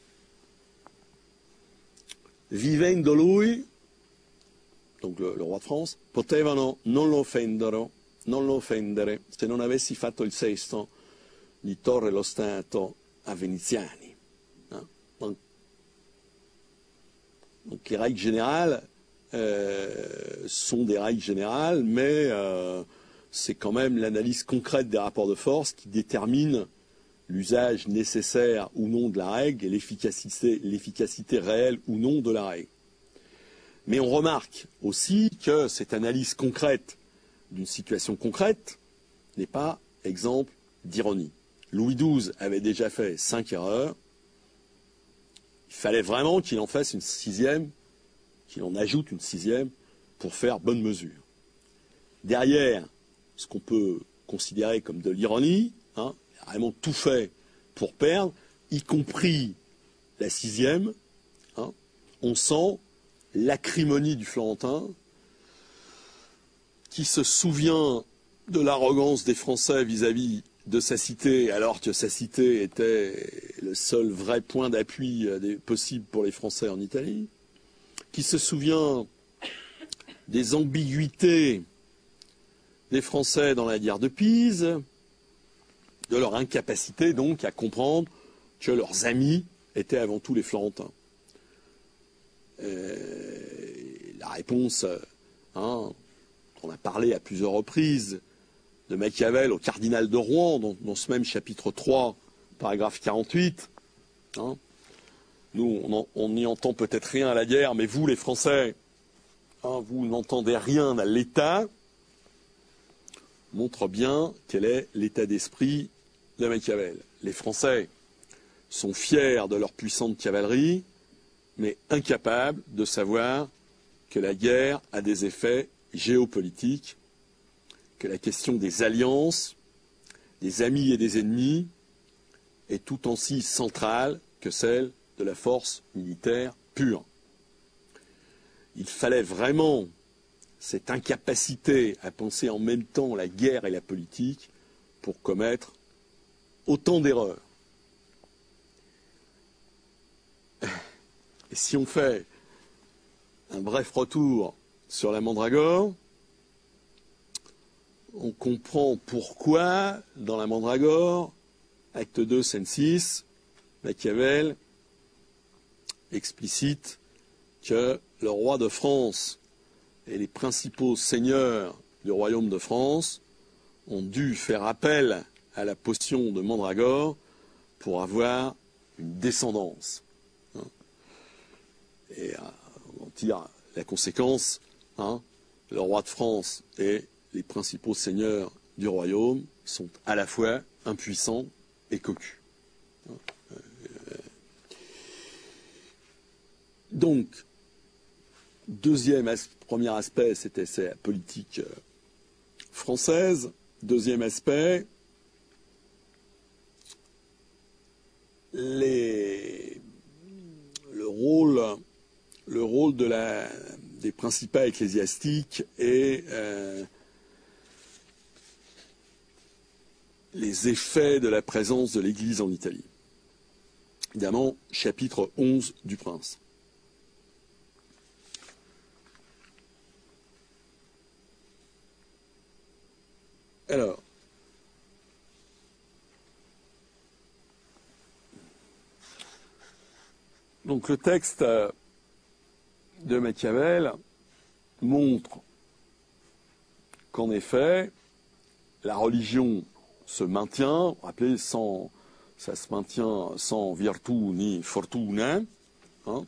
vivendo lui, donc le roi de France, potevano non lo offendere se non avessi fatto il sesto di torre lo Stato a Veneziani. Donc les règles générales sont des règles générales, mais c'est quand même l'analyse concrète des rapports de force qui détermine l'usage nécessaire ou non de la règle et l'efficacité réelle ou non de la règle. Mais on remarque aussi que cette analyse concrète d'une situation concrète n'est pas exemple d'ironie. Louis XII avait déjà fait 5 erreurs. Il fallait vraiment qu'il en fasse une 6e, qu'il en ajoute une 6e pour faire bonne mesure. Derrière, ce qu'on peut considérer comme de l'ironie, il a vraiment tout fait pour perdre, y compris la 6e. On sent l'acrimonie du Florentin, qui se souvient de l'arrogance des Français vis-à-vis de sa cité, alors que sa cité était le seul vrai point d'appui possible pour les Français en Italie, qui se souvient des ambiguïtés des Français dans la guerre de Pise, de leur incapacité donc à comprendre que leurs amis étaient avant tout les Florentins. La réponse, on a parlé à plusieurs reprises de Machiavel au cardinal de Rouen, dans ce même chapitre 3, paragraphe 48. Nous, on n'y entend peut-être rien à la guerre, mais vous, les Français, vous n'entendez rien à l'État, montre bien quel est l'état d'esprit de Machiavel. Les Français sont fiers de leur puissante cavalerie, mais incapables de savoir que la guerre a des effets géopolitiques, que la question des alliances, des amis et des ennemis, est tout aussi centrale que celle de la force militaire pure. Il fallait vraiment cette incapacité à penser en même temps la guerre et la politique pour commettre autant d'erreurs. Et si on fait un bref retour sur la Mandragore, on comprend pourquoi, dans la Mandragore, acte 2, scène 6, Machiavel explicite que le roi de France et les principaux seigneurs du royaume de France ont dû faire appel à la potion de Mandragore pour avoir une descendance. Et on tire la conséquence, le roi de France et les principaux seigneurs du royaume sont à la fois impuissants et cocus. Donc, Premier aspect, c'était la politique française. Deuxième aspect, le rôle des principats ecclésiastiques et les effets de la présence de l'Église en Italie. Évidemment, chapitre 11 du Prince. Alors, donc le texte de Machiavel montre qu'en effet, la religion se maintient, rappelez, ça se maintient sans virtu ni fortuna, hein,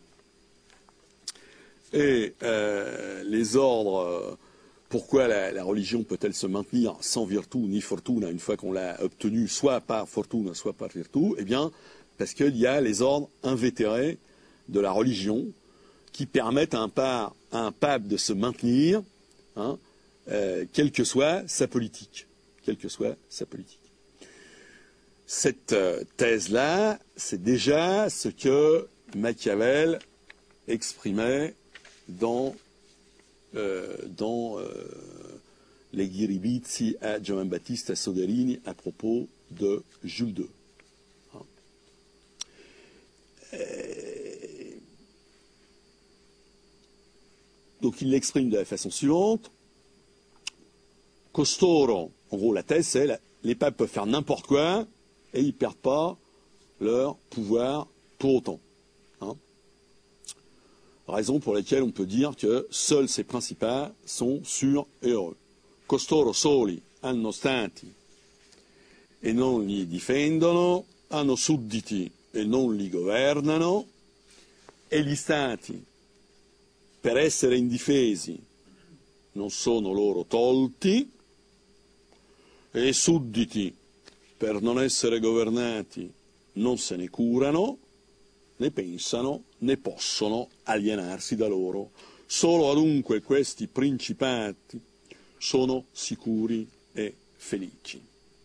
et les ordres, pourquoi la religion peut-elle se maintenir sans virtu ni fortuna une fois qu'on l'a obtenue, soit par fortuna, soit par virtu? Eh bien, parce qu'il y a les ordres invétérés de la religion qui permettent à un pape de se maintenir, hein, quelle que soit sa politique. Quelle que soit sa politique. Cette thèse-là, c'est déjà ce que Machiavel exprimait dans les Ghiribizzi à Giovanbattista Soderini à propos de Jules II. Donc il l'exprime de la façon suivante. Costoro, en gros la thèse c'est les papes peuvent faire n'importe quoi et ils ne perdent pas leur pouvoir pour autant. Hein. Raison pour laquelle on peut dire que seuls ces principats sont sûrs et heureux. Costoro soli hanno stati e non li difendono, hanno sudditi e non li governano, e gli stati, per essere indifesi, non sono loro tolti, e i sudditi, per non essere governati, non se ne curano, ne pensano, ne possono alienarsi da loro. Solo dunque questi principati sono sicuri e felici.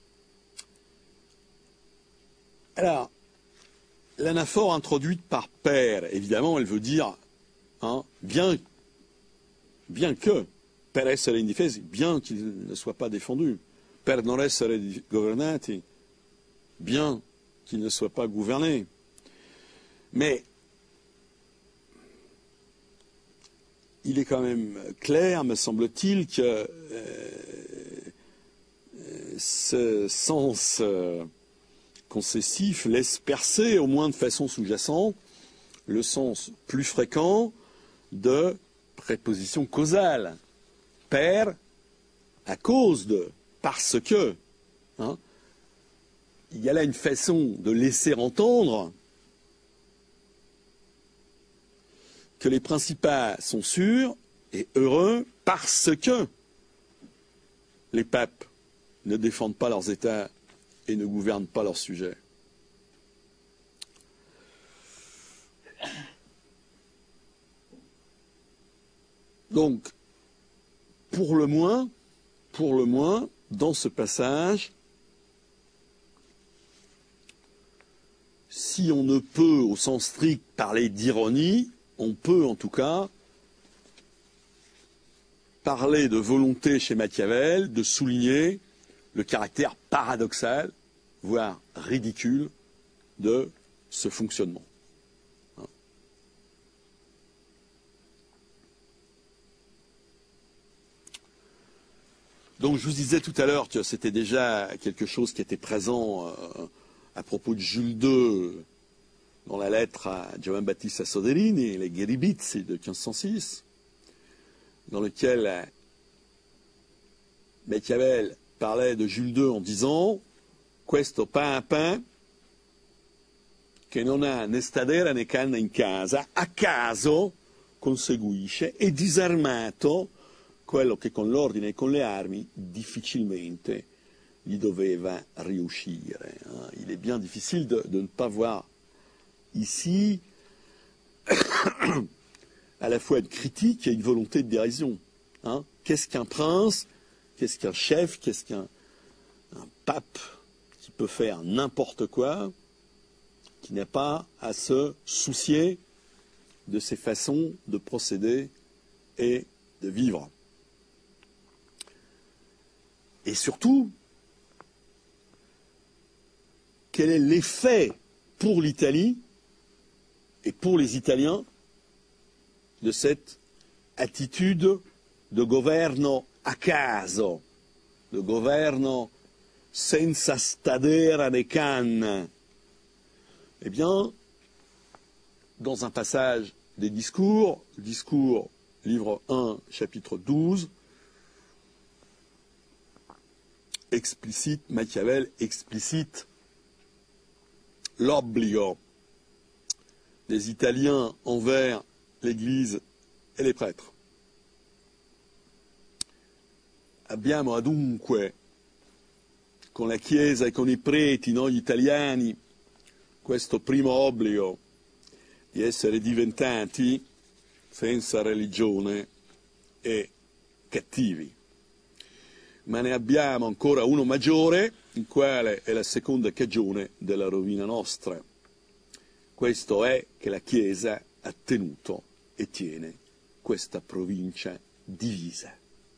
Alors, l'anaphore introduite par père, évidemment, elle veut dire, hein, bien que, per essere indifesi, bien qu'il ne soit pas défendu, per non essere governati, bien qu'il ne soit pas gouverné. Mais il est quand même clair, me semble-t-il, que ce sens concessif laisse percer, au moins de façon sous-jacente, le sens plus fréquent de préposition causale. Per, à cause de, parce que. Hein, il y a là une façon de laisser entendre que les principats sont sûrs et heureux parce que les papes ne défendent pas leurs États et ne gouvernent pas leurs sujets. Donc, pour le moins, dans ce passage, si on ne peut, au sens strict, parler d'ironie, on peut en tout cas parler de volonté chez Machiavel de souligner le caractère paradoxal, voire ridicule, de ce fonctionnement. Donc je vous disais tout à l'heure que c'était déjà quelque chose qui était présent à propos de Jules II dans la lettre à Giovanbattista Soderini, les Ghiribizzi de 1506, dans lequel Machiavel parlait de Jules II en disant « Questo papa che non ha né stadera né canna in casa, a caso conseguisce e disarmato quello che con l'ordine e con le armi difficilmente gli doveva riuscire. Il est bien difficile de ne pas voir ici à la fois une critique et une volonté de dérision. Hein. Qu'est-ce qu'un prince? Qu'est-ce qu'un chef? Qu'est-ce qu'un pape qui peut faire n'importe quoi, qui n'a pas à se soucier de ses façons de procéder et de vivre? Et surtout, quel est l'effet pour l'Italie et pour les Italiens de cette attitude de governo a caso, de governo senza stadera ne canne? Eh bien, dans un passage des discours, livre 1, chapitre 12, Machiavel explicite l'obbligo des Italiens envers l'Église e les prêtres. Abbiamo adunque, con la Chiesa e con i preti, noi italiani, questo primo obbligo di essere diventati senza religione e cattivi. Ma ne abbiamo ancora uno maggiore, il quale è la seconda cagione della rovina nostra. Questo è che la Chiesa ha tenuto e tiene questa provincia divisa.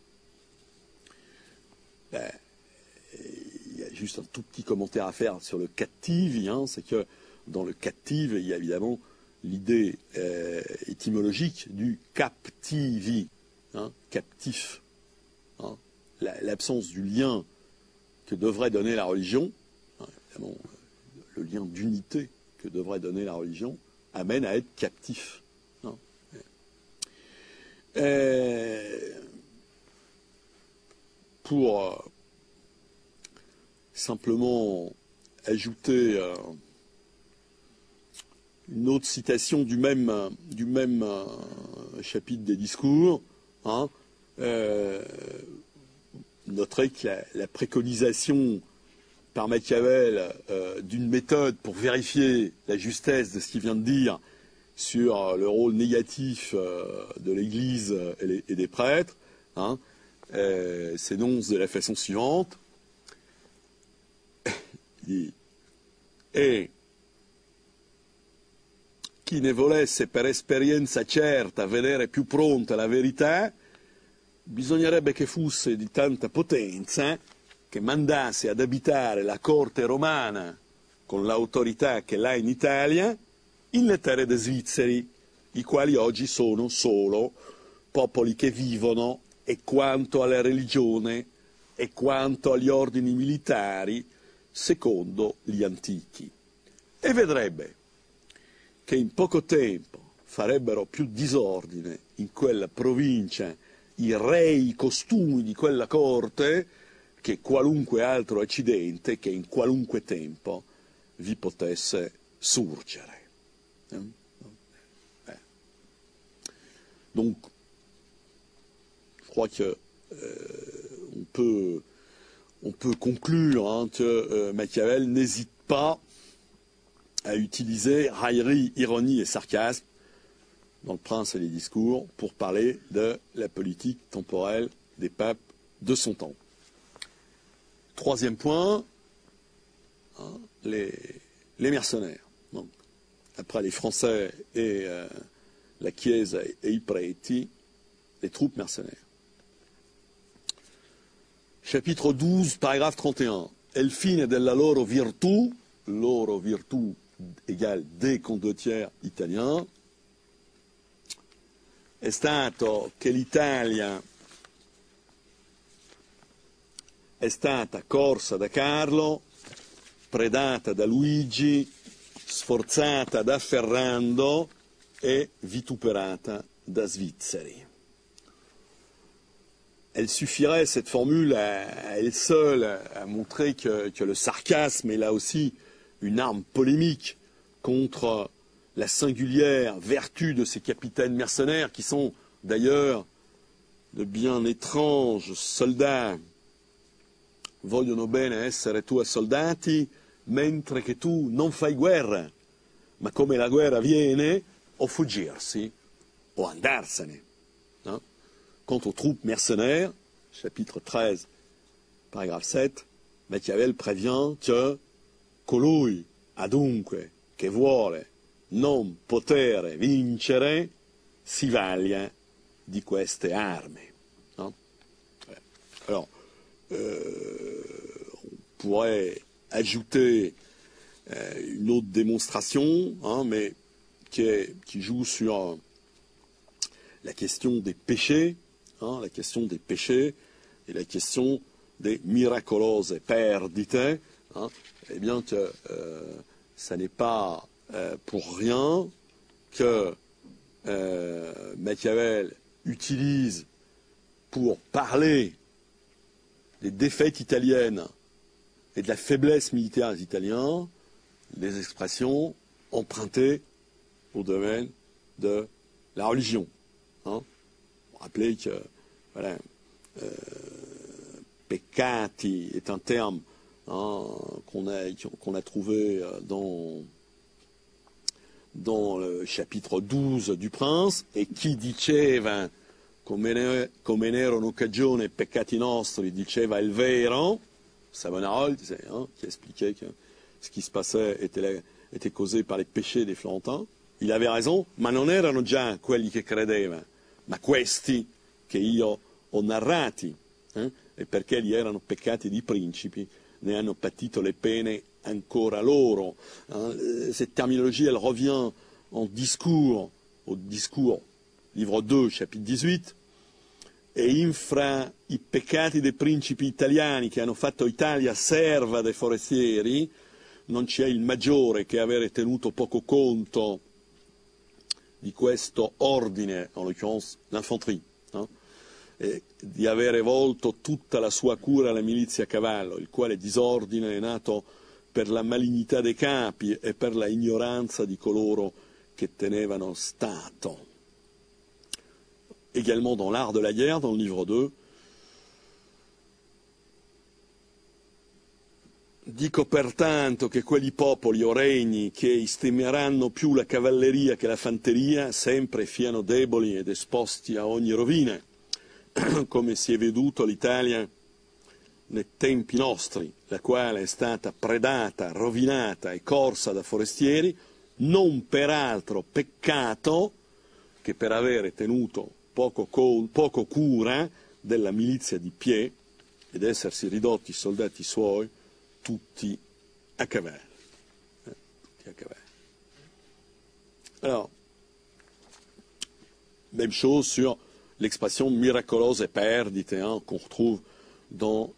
Il y a juste un tout petit commentaire à faire sur le cattivi, hein, c'est que dans le captive, il y a évidemment l'idée étymologique du captivi, hein, captif. Hein, l'absence du lien que devrait donner la religion, hein, évidemment le lien d'unité que devrait donner la religion, amène à être captif. Hein. Pour simplement ajouter une autre citation du même chapitre des discours, hein, noterait que la préconisation par Machiavel d'une méthode pour vérifier la justesse de ce qu'il vient de dire sur le rôle négatif de l'Église et des prêtres, hein, s'énonce de la façon suivante. E chi ne volesse per esperienza certa vedere più pronta la verità, bisognerebbe che fosse di tanta potenza che mandasse ad abitare la corte romana con l'autorità che l'ha in Italia in le terre dei svizzeri, i quali oggi sono solo popoli che vivono e quanto alla religione e quanto agli ordini militari secondo gli antichi. E vedrebbe che in poco tempo farebbero più disordine in quella provincia i rei costumi di quella corte che qualunque altro accidente che in qualunque tempo vi potesse surgere. Donc, je crois que on peut conclure, hein, que Machiavel n'hésite pas à utiliser raillerie, ironie et sarcasme dans le Prince et les discours pour parler de la politique temporelle des papes de son temps. Troisième point, hein, les mercenaires. Donc, après les Français et la Chiesa et i preti, les troupes mercenaires. Chapitre 12, paragraphe 31. El fine della loro virtù égale des condottieri italiens, è stato che l'Italia è stata corsa da Carlo, predata da Luigi, sforzata da Ferrando et vituperata da Svizzeri. Elle suffirait, cette formule, à elle seule, à montrer que le sarcasme est là aussi une arme polémique contre la singulière vertu de ces capitaines mercenaires qui sont d'ailleurs de bien étranges soldats. Vogliono bene essere tuoi soldati mentre che tu non fai guerra, ma come la guerra viene o fuggirsi o andarsene. Hein. Quant aux troupes mercenaires, chapitre 13, paragraphe 7, Machiavel prévient que colui adunque che vuole non potere vincere si vaglia di queste armi. Hein. Alors, on pourrait ajouter une autre démonstration, hein, mais qui joue sur la question des péchés, hein, la question des péchés et la question des miracolose perdite, hein, eh bien que ça n'est pas pour rien que Machiavel utilise pour parler des défaites italiennes et de la faiblesse militaire des Italiens des expressions empruntées au domaine de la religion. Hein. Rappelez que voilà, peccati est un terme, hein, qu'on a trouvé dans le chapitre 12 du Prince, et qui diceva come n'era un'occasione peccati nostri, diceva il vero, Savonarola, hein, qui expliquait que ce qui se passait était causé par les péchés des Florentins. Il avait raison, ma non erano già quelli che credeva, ma questi che io ho narrati, e perché gli erano peccati di principi, ne hanno patito le pene ancora loro. Cette terminologie, elle revient en discours, au discours, livre 2, chapitre 18, e infra i peccati dei principi italiani che hanno fatto Italia serva dei forestieri, non c'è il maggiore che avere tenuto poco conto di questo ordine, en l'occurrence l'infanterie, e di avere volto tutta la sua cura alla milizia a cavallo, il quale disordine è nato per la malignità dei capi e per la ignoranza di coloro che tenevano Stato. Également dans l'art de la guerre, dans le livre 2, dico pertanto che quegli popoli o regni che estimeranno più la cavalleria che la fanteria sempre siano deboli ed esposti a ogni rovina, come si è veduto l'Italia nei tempi nostri, la quale è stata predata, rovinata e corsa da forestieri, non per altro peccato che per avere tenuto poco cura della milizia di piè ed essersi ridotti soldati suoi tutti a cavallo. Tutti a cavallo. Alors, même chose sur l'expression miracolose perdite, hein, qu'on retrouve dans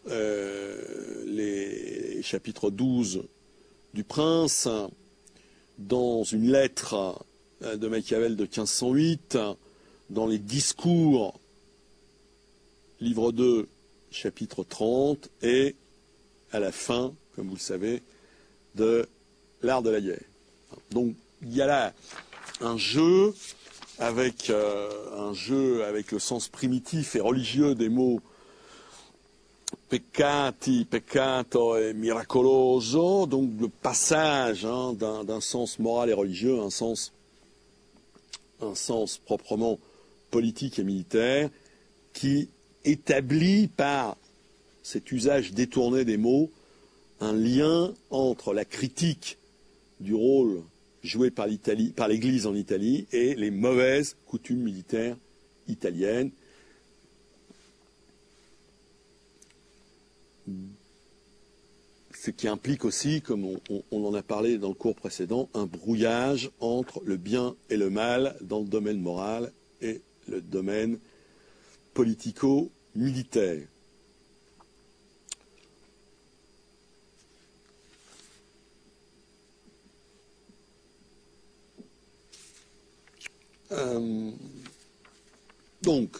les chapitres 12 du Prince, dans une lettre de Machiavel de 1508, dans les discours, livre 2, chapitre 30, et à la fin, comme vous le savez, de l'art de la guerre. Donc il y a là un jeu avec le sens primitif et religieux des mots peccati, peccato et miracoloso, donc le passage, hein, d'un sens moral et religieux à un sens proprement politique et militaire, qui établit par cet usage détourné des mots un lien entre la critique du rôle joué par l'Église en Italie et les mauvaises coutumes militaires italiennes. Ce qui implique aussi, comme on en a parlé dans le cours précédent, un brouillage entre le bien et le mal dans le domaine moral et le domaine politico-militaire. Donc,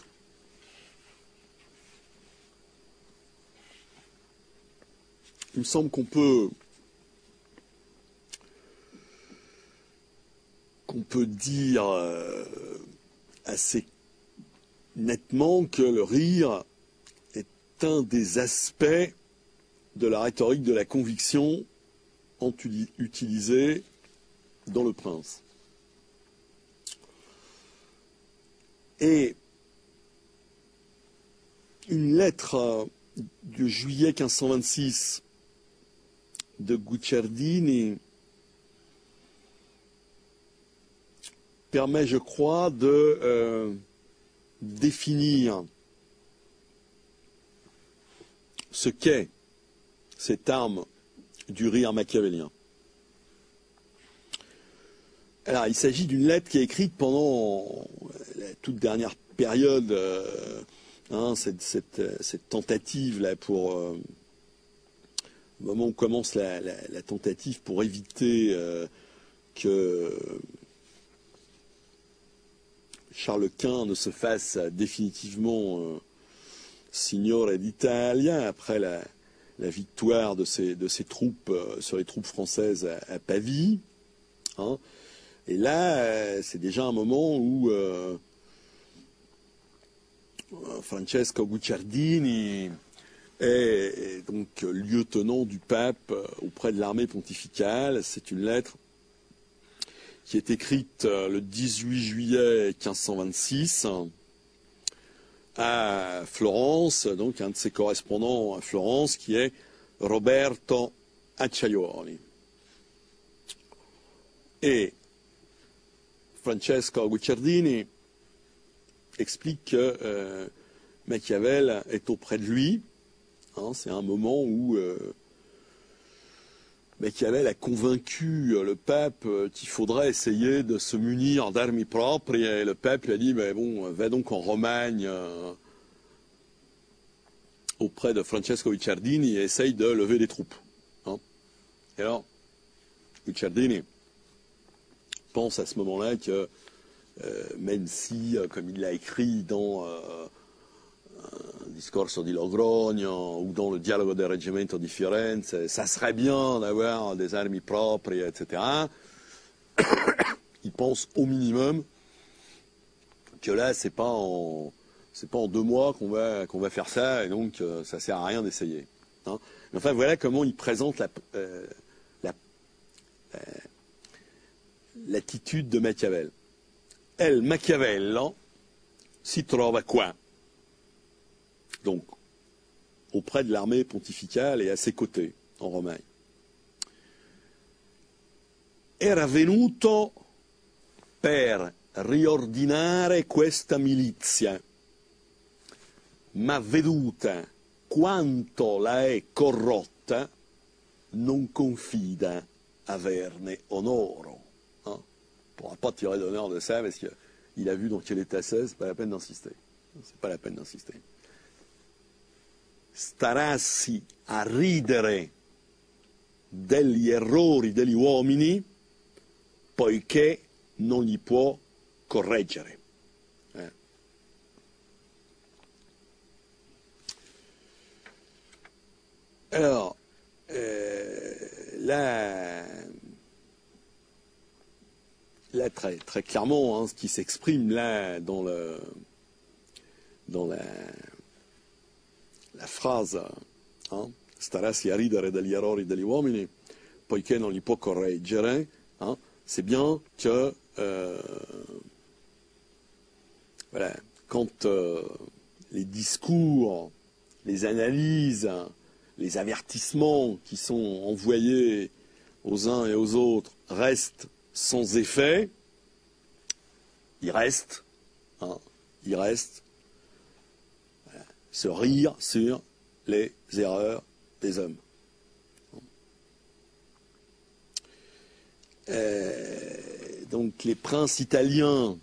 il me semble qu'on peut dire assez nettement que le rire est un des aspects de la rhétorique de la conviction utilisée dans Le Prince. Et une lettre de juillet 1526 de Guicciardini permet, je crois, de définir ce qu'est cette arme du rire machiavélien. Alors, il s'agit d'une lettre qui est écrite pendant la toute dernière période, cette tentative-là pour... au moment où commence la tentative pour éviter que Charles Quint ne se fasse définitivement signore d'Italia après la victoire de ses troupes sur les troupes françaises à Pavie. Hein. Et là, c'est déjà un moment où Francesco Guicciardini est donc lieutenant du pape auprès de l'armée pontificale. C'est une lettre qui est écrite le 18 juillet 1526 à Florence, donc un de ses correspondants à Florence qui est Roberto Acciaiuoli. Et Francesco Guicciardini explique que Machiavel est auprès de lui. Hein, c'est un moment où Machiavel a convaincu le pape qu'il faudrait essayer de se munir d'armi propres, et le pape lui a dit mais bon, va donc en Romagne auprès de Francesco Guicciardini et essaye de lever des troupes. Hein. Et alors, Guicciardini pense à ce moment-là que même si, comme il l'a écrit dans un discorso di Logronio ou dans le dialogue del Reggimento di Firenze, ça serait bien d'avoir des armi propres, etc. Il pense au minimum que là, c'est pas en 2 mois qu'on va faire ça, et donc ça sert à rien d'essayer. Hein. Enfin, voilà comment il présente l'attitude de Machiavel. El Machiavello si trova qua. Donc, auprès de l'armée pontificale et à ses côtés, en Romagne. Era venuto per riordinare questa milizia, ma veduta quanto la è corrotta, non confida averne onoro. Hein? On ne pourra pas tirer d'honneur de ça parce qu'il a vu dans quel état c'est pas la peine d'insister. C'est pas la peine d'insister. Starassi a ridere degli errori degli uomini poiché non li può correggere. Alors, là très, très clairement, hein, ce qui s'exprime là dans la phrase, hein, starassi a ridere degli errori degli uomini poiché non li può correggere, hein, c'est bien que voilà, quand les discours, les analyses, les avertissements qui sont envoyés aux uns et aux autres restent sans effet, il reste voilà, se rire sur les erreurs des hommes. Donc les princes italiens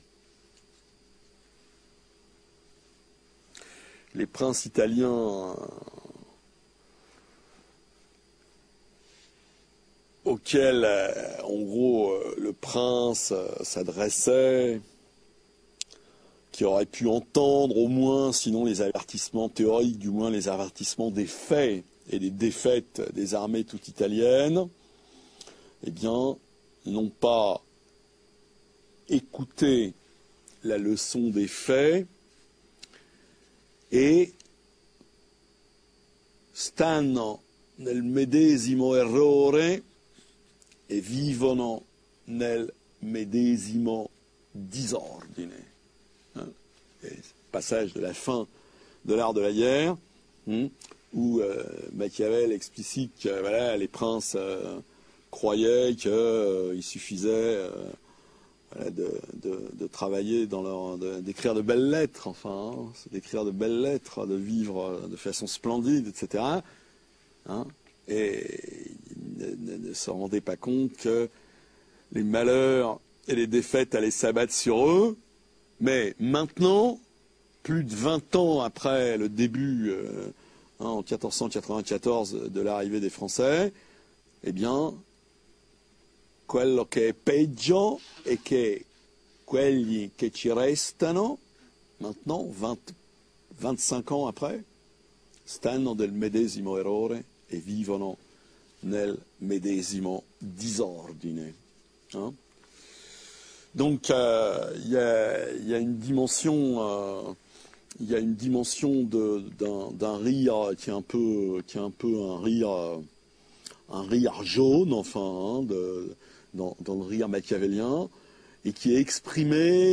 auxquels, en gros, le prince s'adressait, qui aurait pu entendre au moins, sinon les avertissements théoriques, du moins les avertissements des faits et des défaites des armées toutes italiennes, eh bien, n'ont pas écouté la leçon des faits et stanno nel medesimo errore e vivono nel medesimo disordine. passage de la fin de l'art de la guerre, où Machiavel explicite que voilà, les princes croyaient qu'il suffisait voilà, de travailler d'écrire de belles lettres, enfin, d'écrire de belles lettres, de vivre de façon splendide, etc. Et ils ne se rendaient pas compte que les malheurs et les défaites allaient s'abattre sur eux. Mais maintenant, plus de 20 ans après le début, en 1494, de l'arrivée des Français, eh bien, quello che è peggio è che quelli che ci restano, maintenant, 25 ans après, stanno del medesimo errore e vivono nel medesimo disordine. Donc, il y a une dimension, d'un rire qui est un peu un rire jaune, enfin, dans le rire machiavélien, et qui est exprimé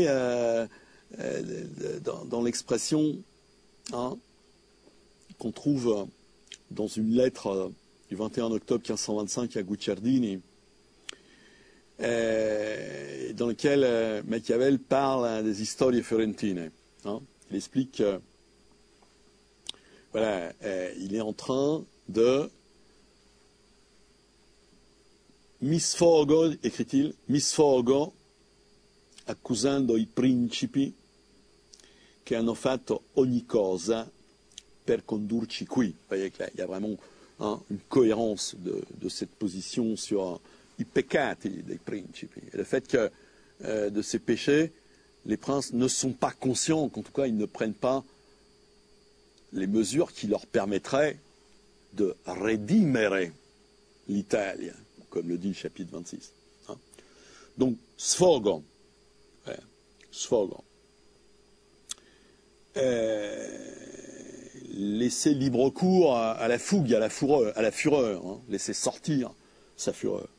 dans l'expression qu'on trouve dans une lettre du 21 octobre 1525 à Guicciardini, dans lequel Machiavel parle des Storie fiorentine. Il explique que voilà, il est en train de misfogo, écrit-il, misfogo accusando i principi che hanno fatto ogni cosa per condurci qui. Vous voyez qu'il y a vraiment une cohérence de cette position sur i peccati dei principi. Et le fait que de ces péchés, les princes ne sont pas conscients, qu'en tout cas ils ne prennent pas les mesures qui leur permettraient de redimere l'Italia, comme le dit le chapitre 26. Donc, sfogo. Sfogo. Laisser libre cours à la fougue, à la fureur, laisser sortir sa fureur.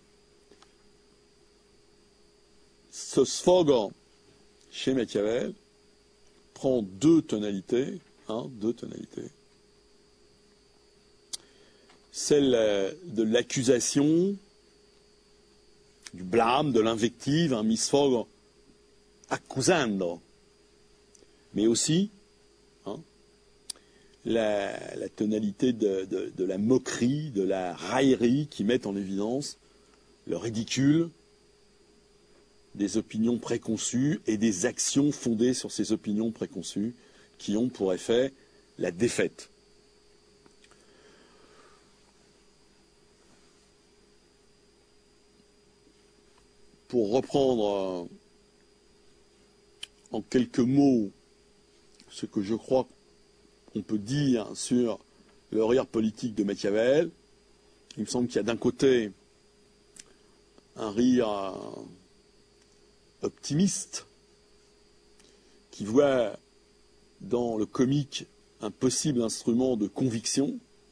Ce sfogo, chez Machiavel, prend deux tonalités. Celle de l'accusation, du blâme, de l'invective, misfogo accusando, mais aussi la tonalité de la moquerie, de la raillerie qui met en évidence le ridicule des opinions préconçues et des actions fondées sur ces opinions préconçues qui ont pour effet la défaite. Pour reprendre en quelques mots ce que je crois qu'on peut dire sur le rire politique de Machiavel, il me semble qu'il y a d'un côté un rire optimiste qui voit dans le comique un possible instrument de conviction,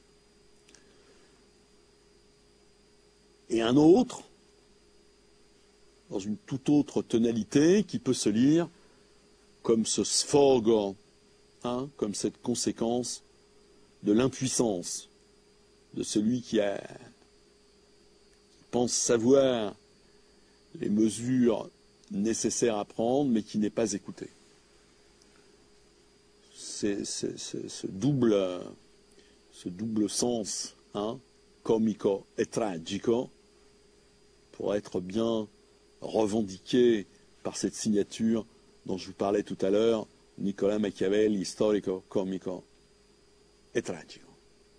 et un autre, dans une toute autre tonalité, qui peut se lire comme ce sfogo, comme cette conséquence de l'impuissance de celui qui pense savoir les mesures nécessaires à prendre, mais qui n'est pas écouté. C'est ce double sens, comico et tragico, pour être bien revendiqué par cette signature dont je vous parlais tout à l'heure, Nicolas Machiavelli, storico, comico et tragico.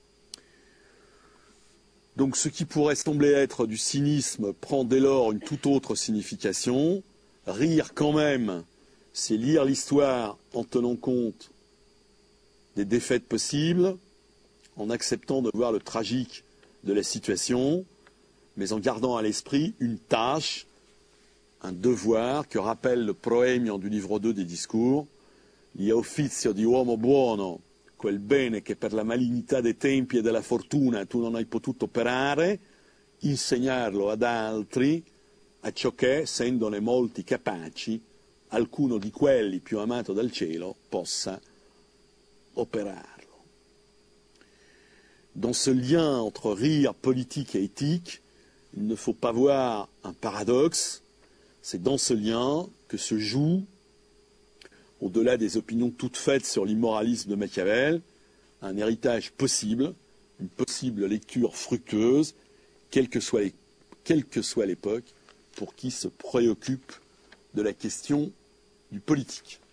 Donc ce qui pourrait sembler être du cynisme prend dès lors une toute autre signification. Rire quand même, c'est lire l'histoire en tenant compte des défaites possibles, en acceptant de voir le tragique de la situation, mais en gardant à l'esprit une tâche, un devoir que rappelle le proemio du livre 2 des discours, «Gli offizio di uomo buono, quel bene che per la malignità dei tempi e della fortuna tu non hai potuto operare, insegnarlo ad altri, a ciò che, essendone molti capaci, alcuno di quelli più amato dal cielo possa opérarlo. Dans ce lien entre rire, politique et éthique, il ne faut pas voir un paradoxe. C'est dans ce lien que se joue, au-delà des opinions toutes faites sur l'immoralisme de Machiavel, un héritage possible, une possible lecture fructueuse, quelle que soit l'époque, pour qui se préoccupe de la question du politique.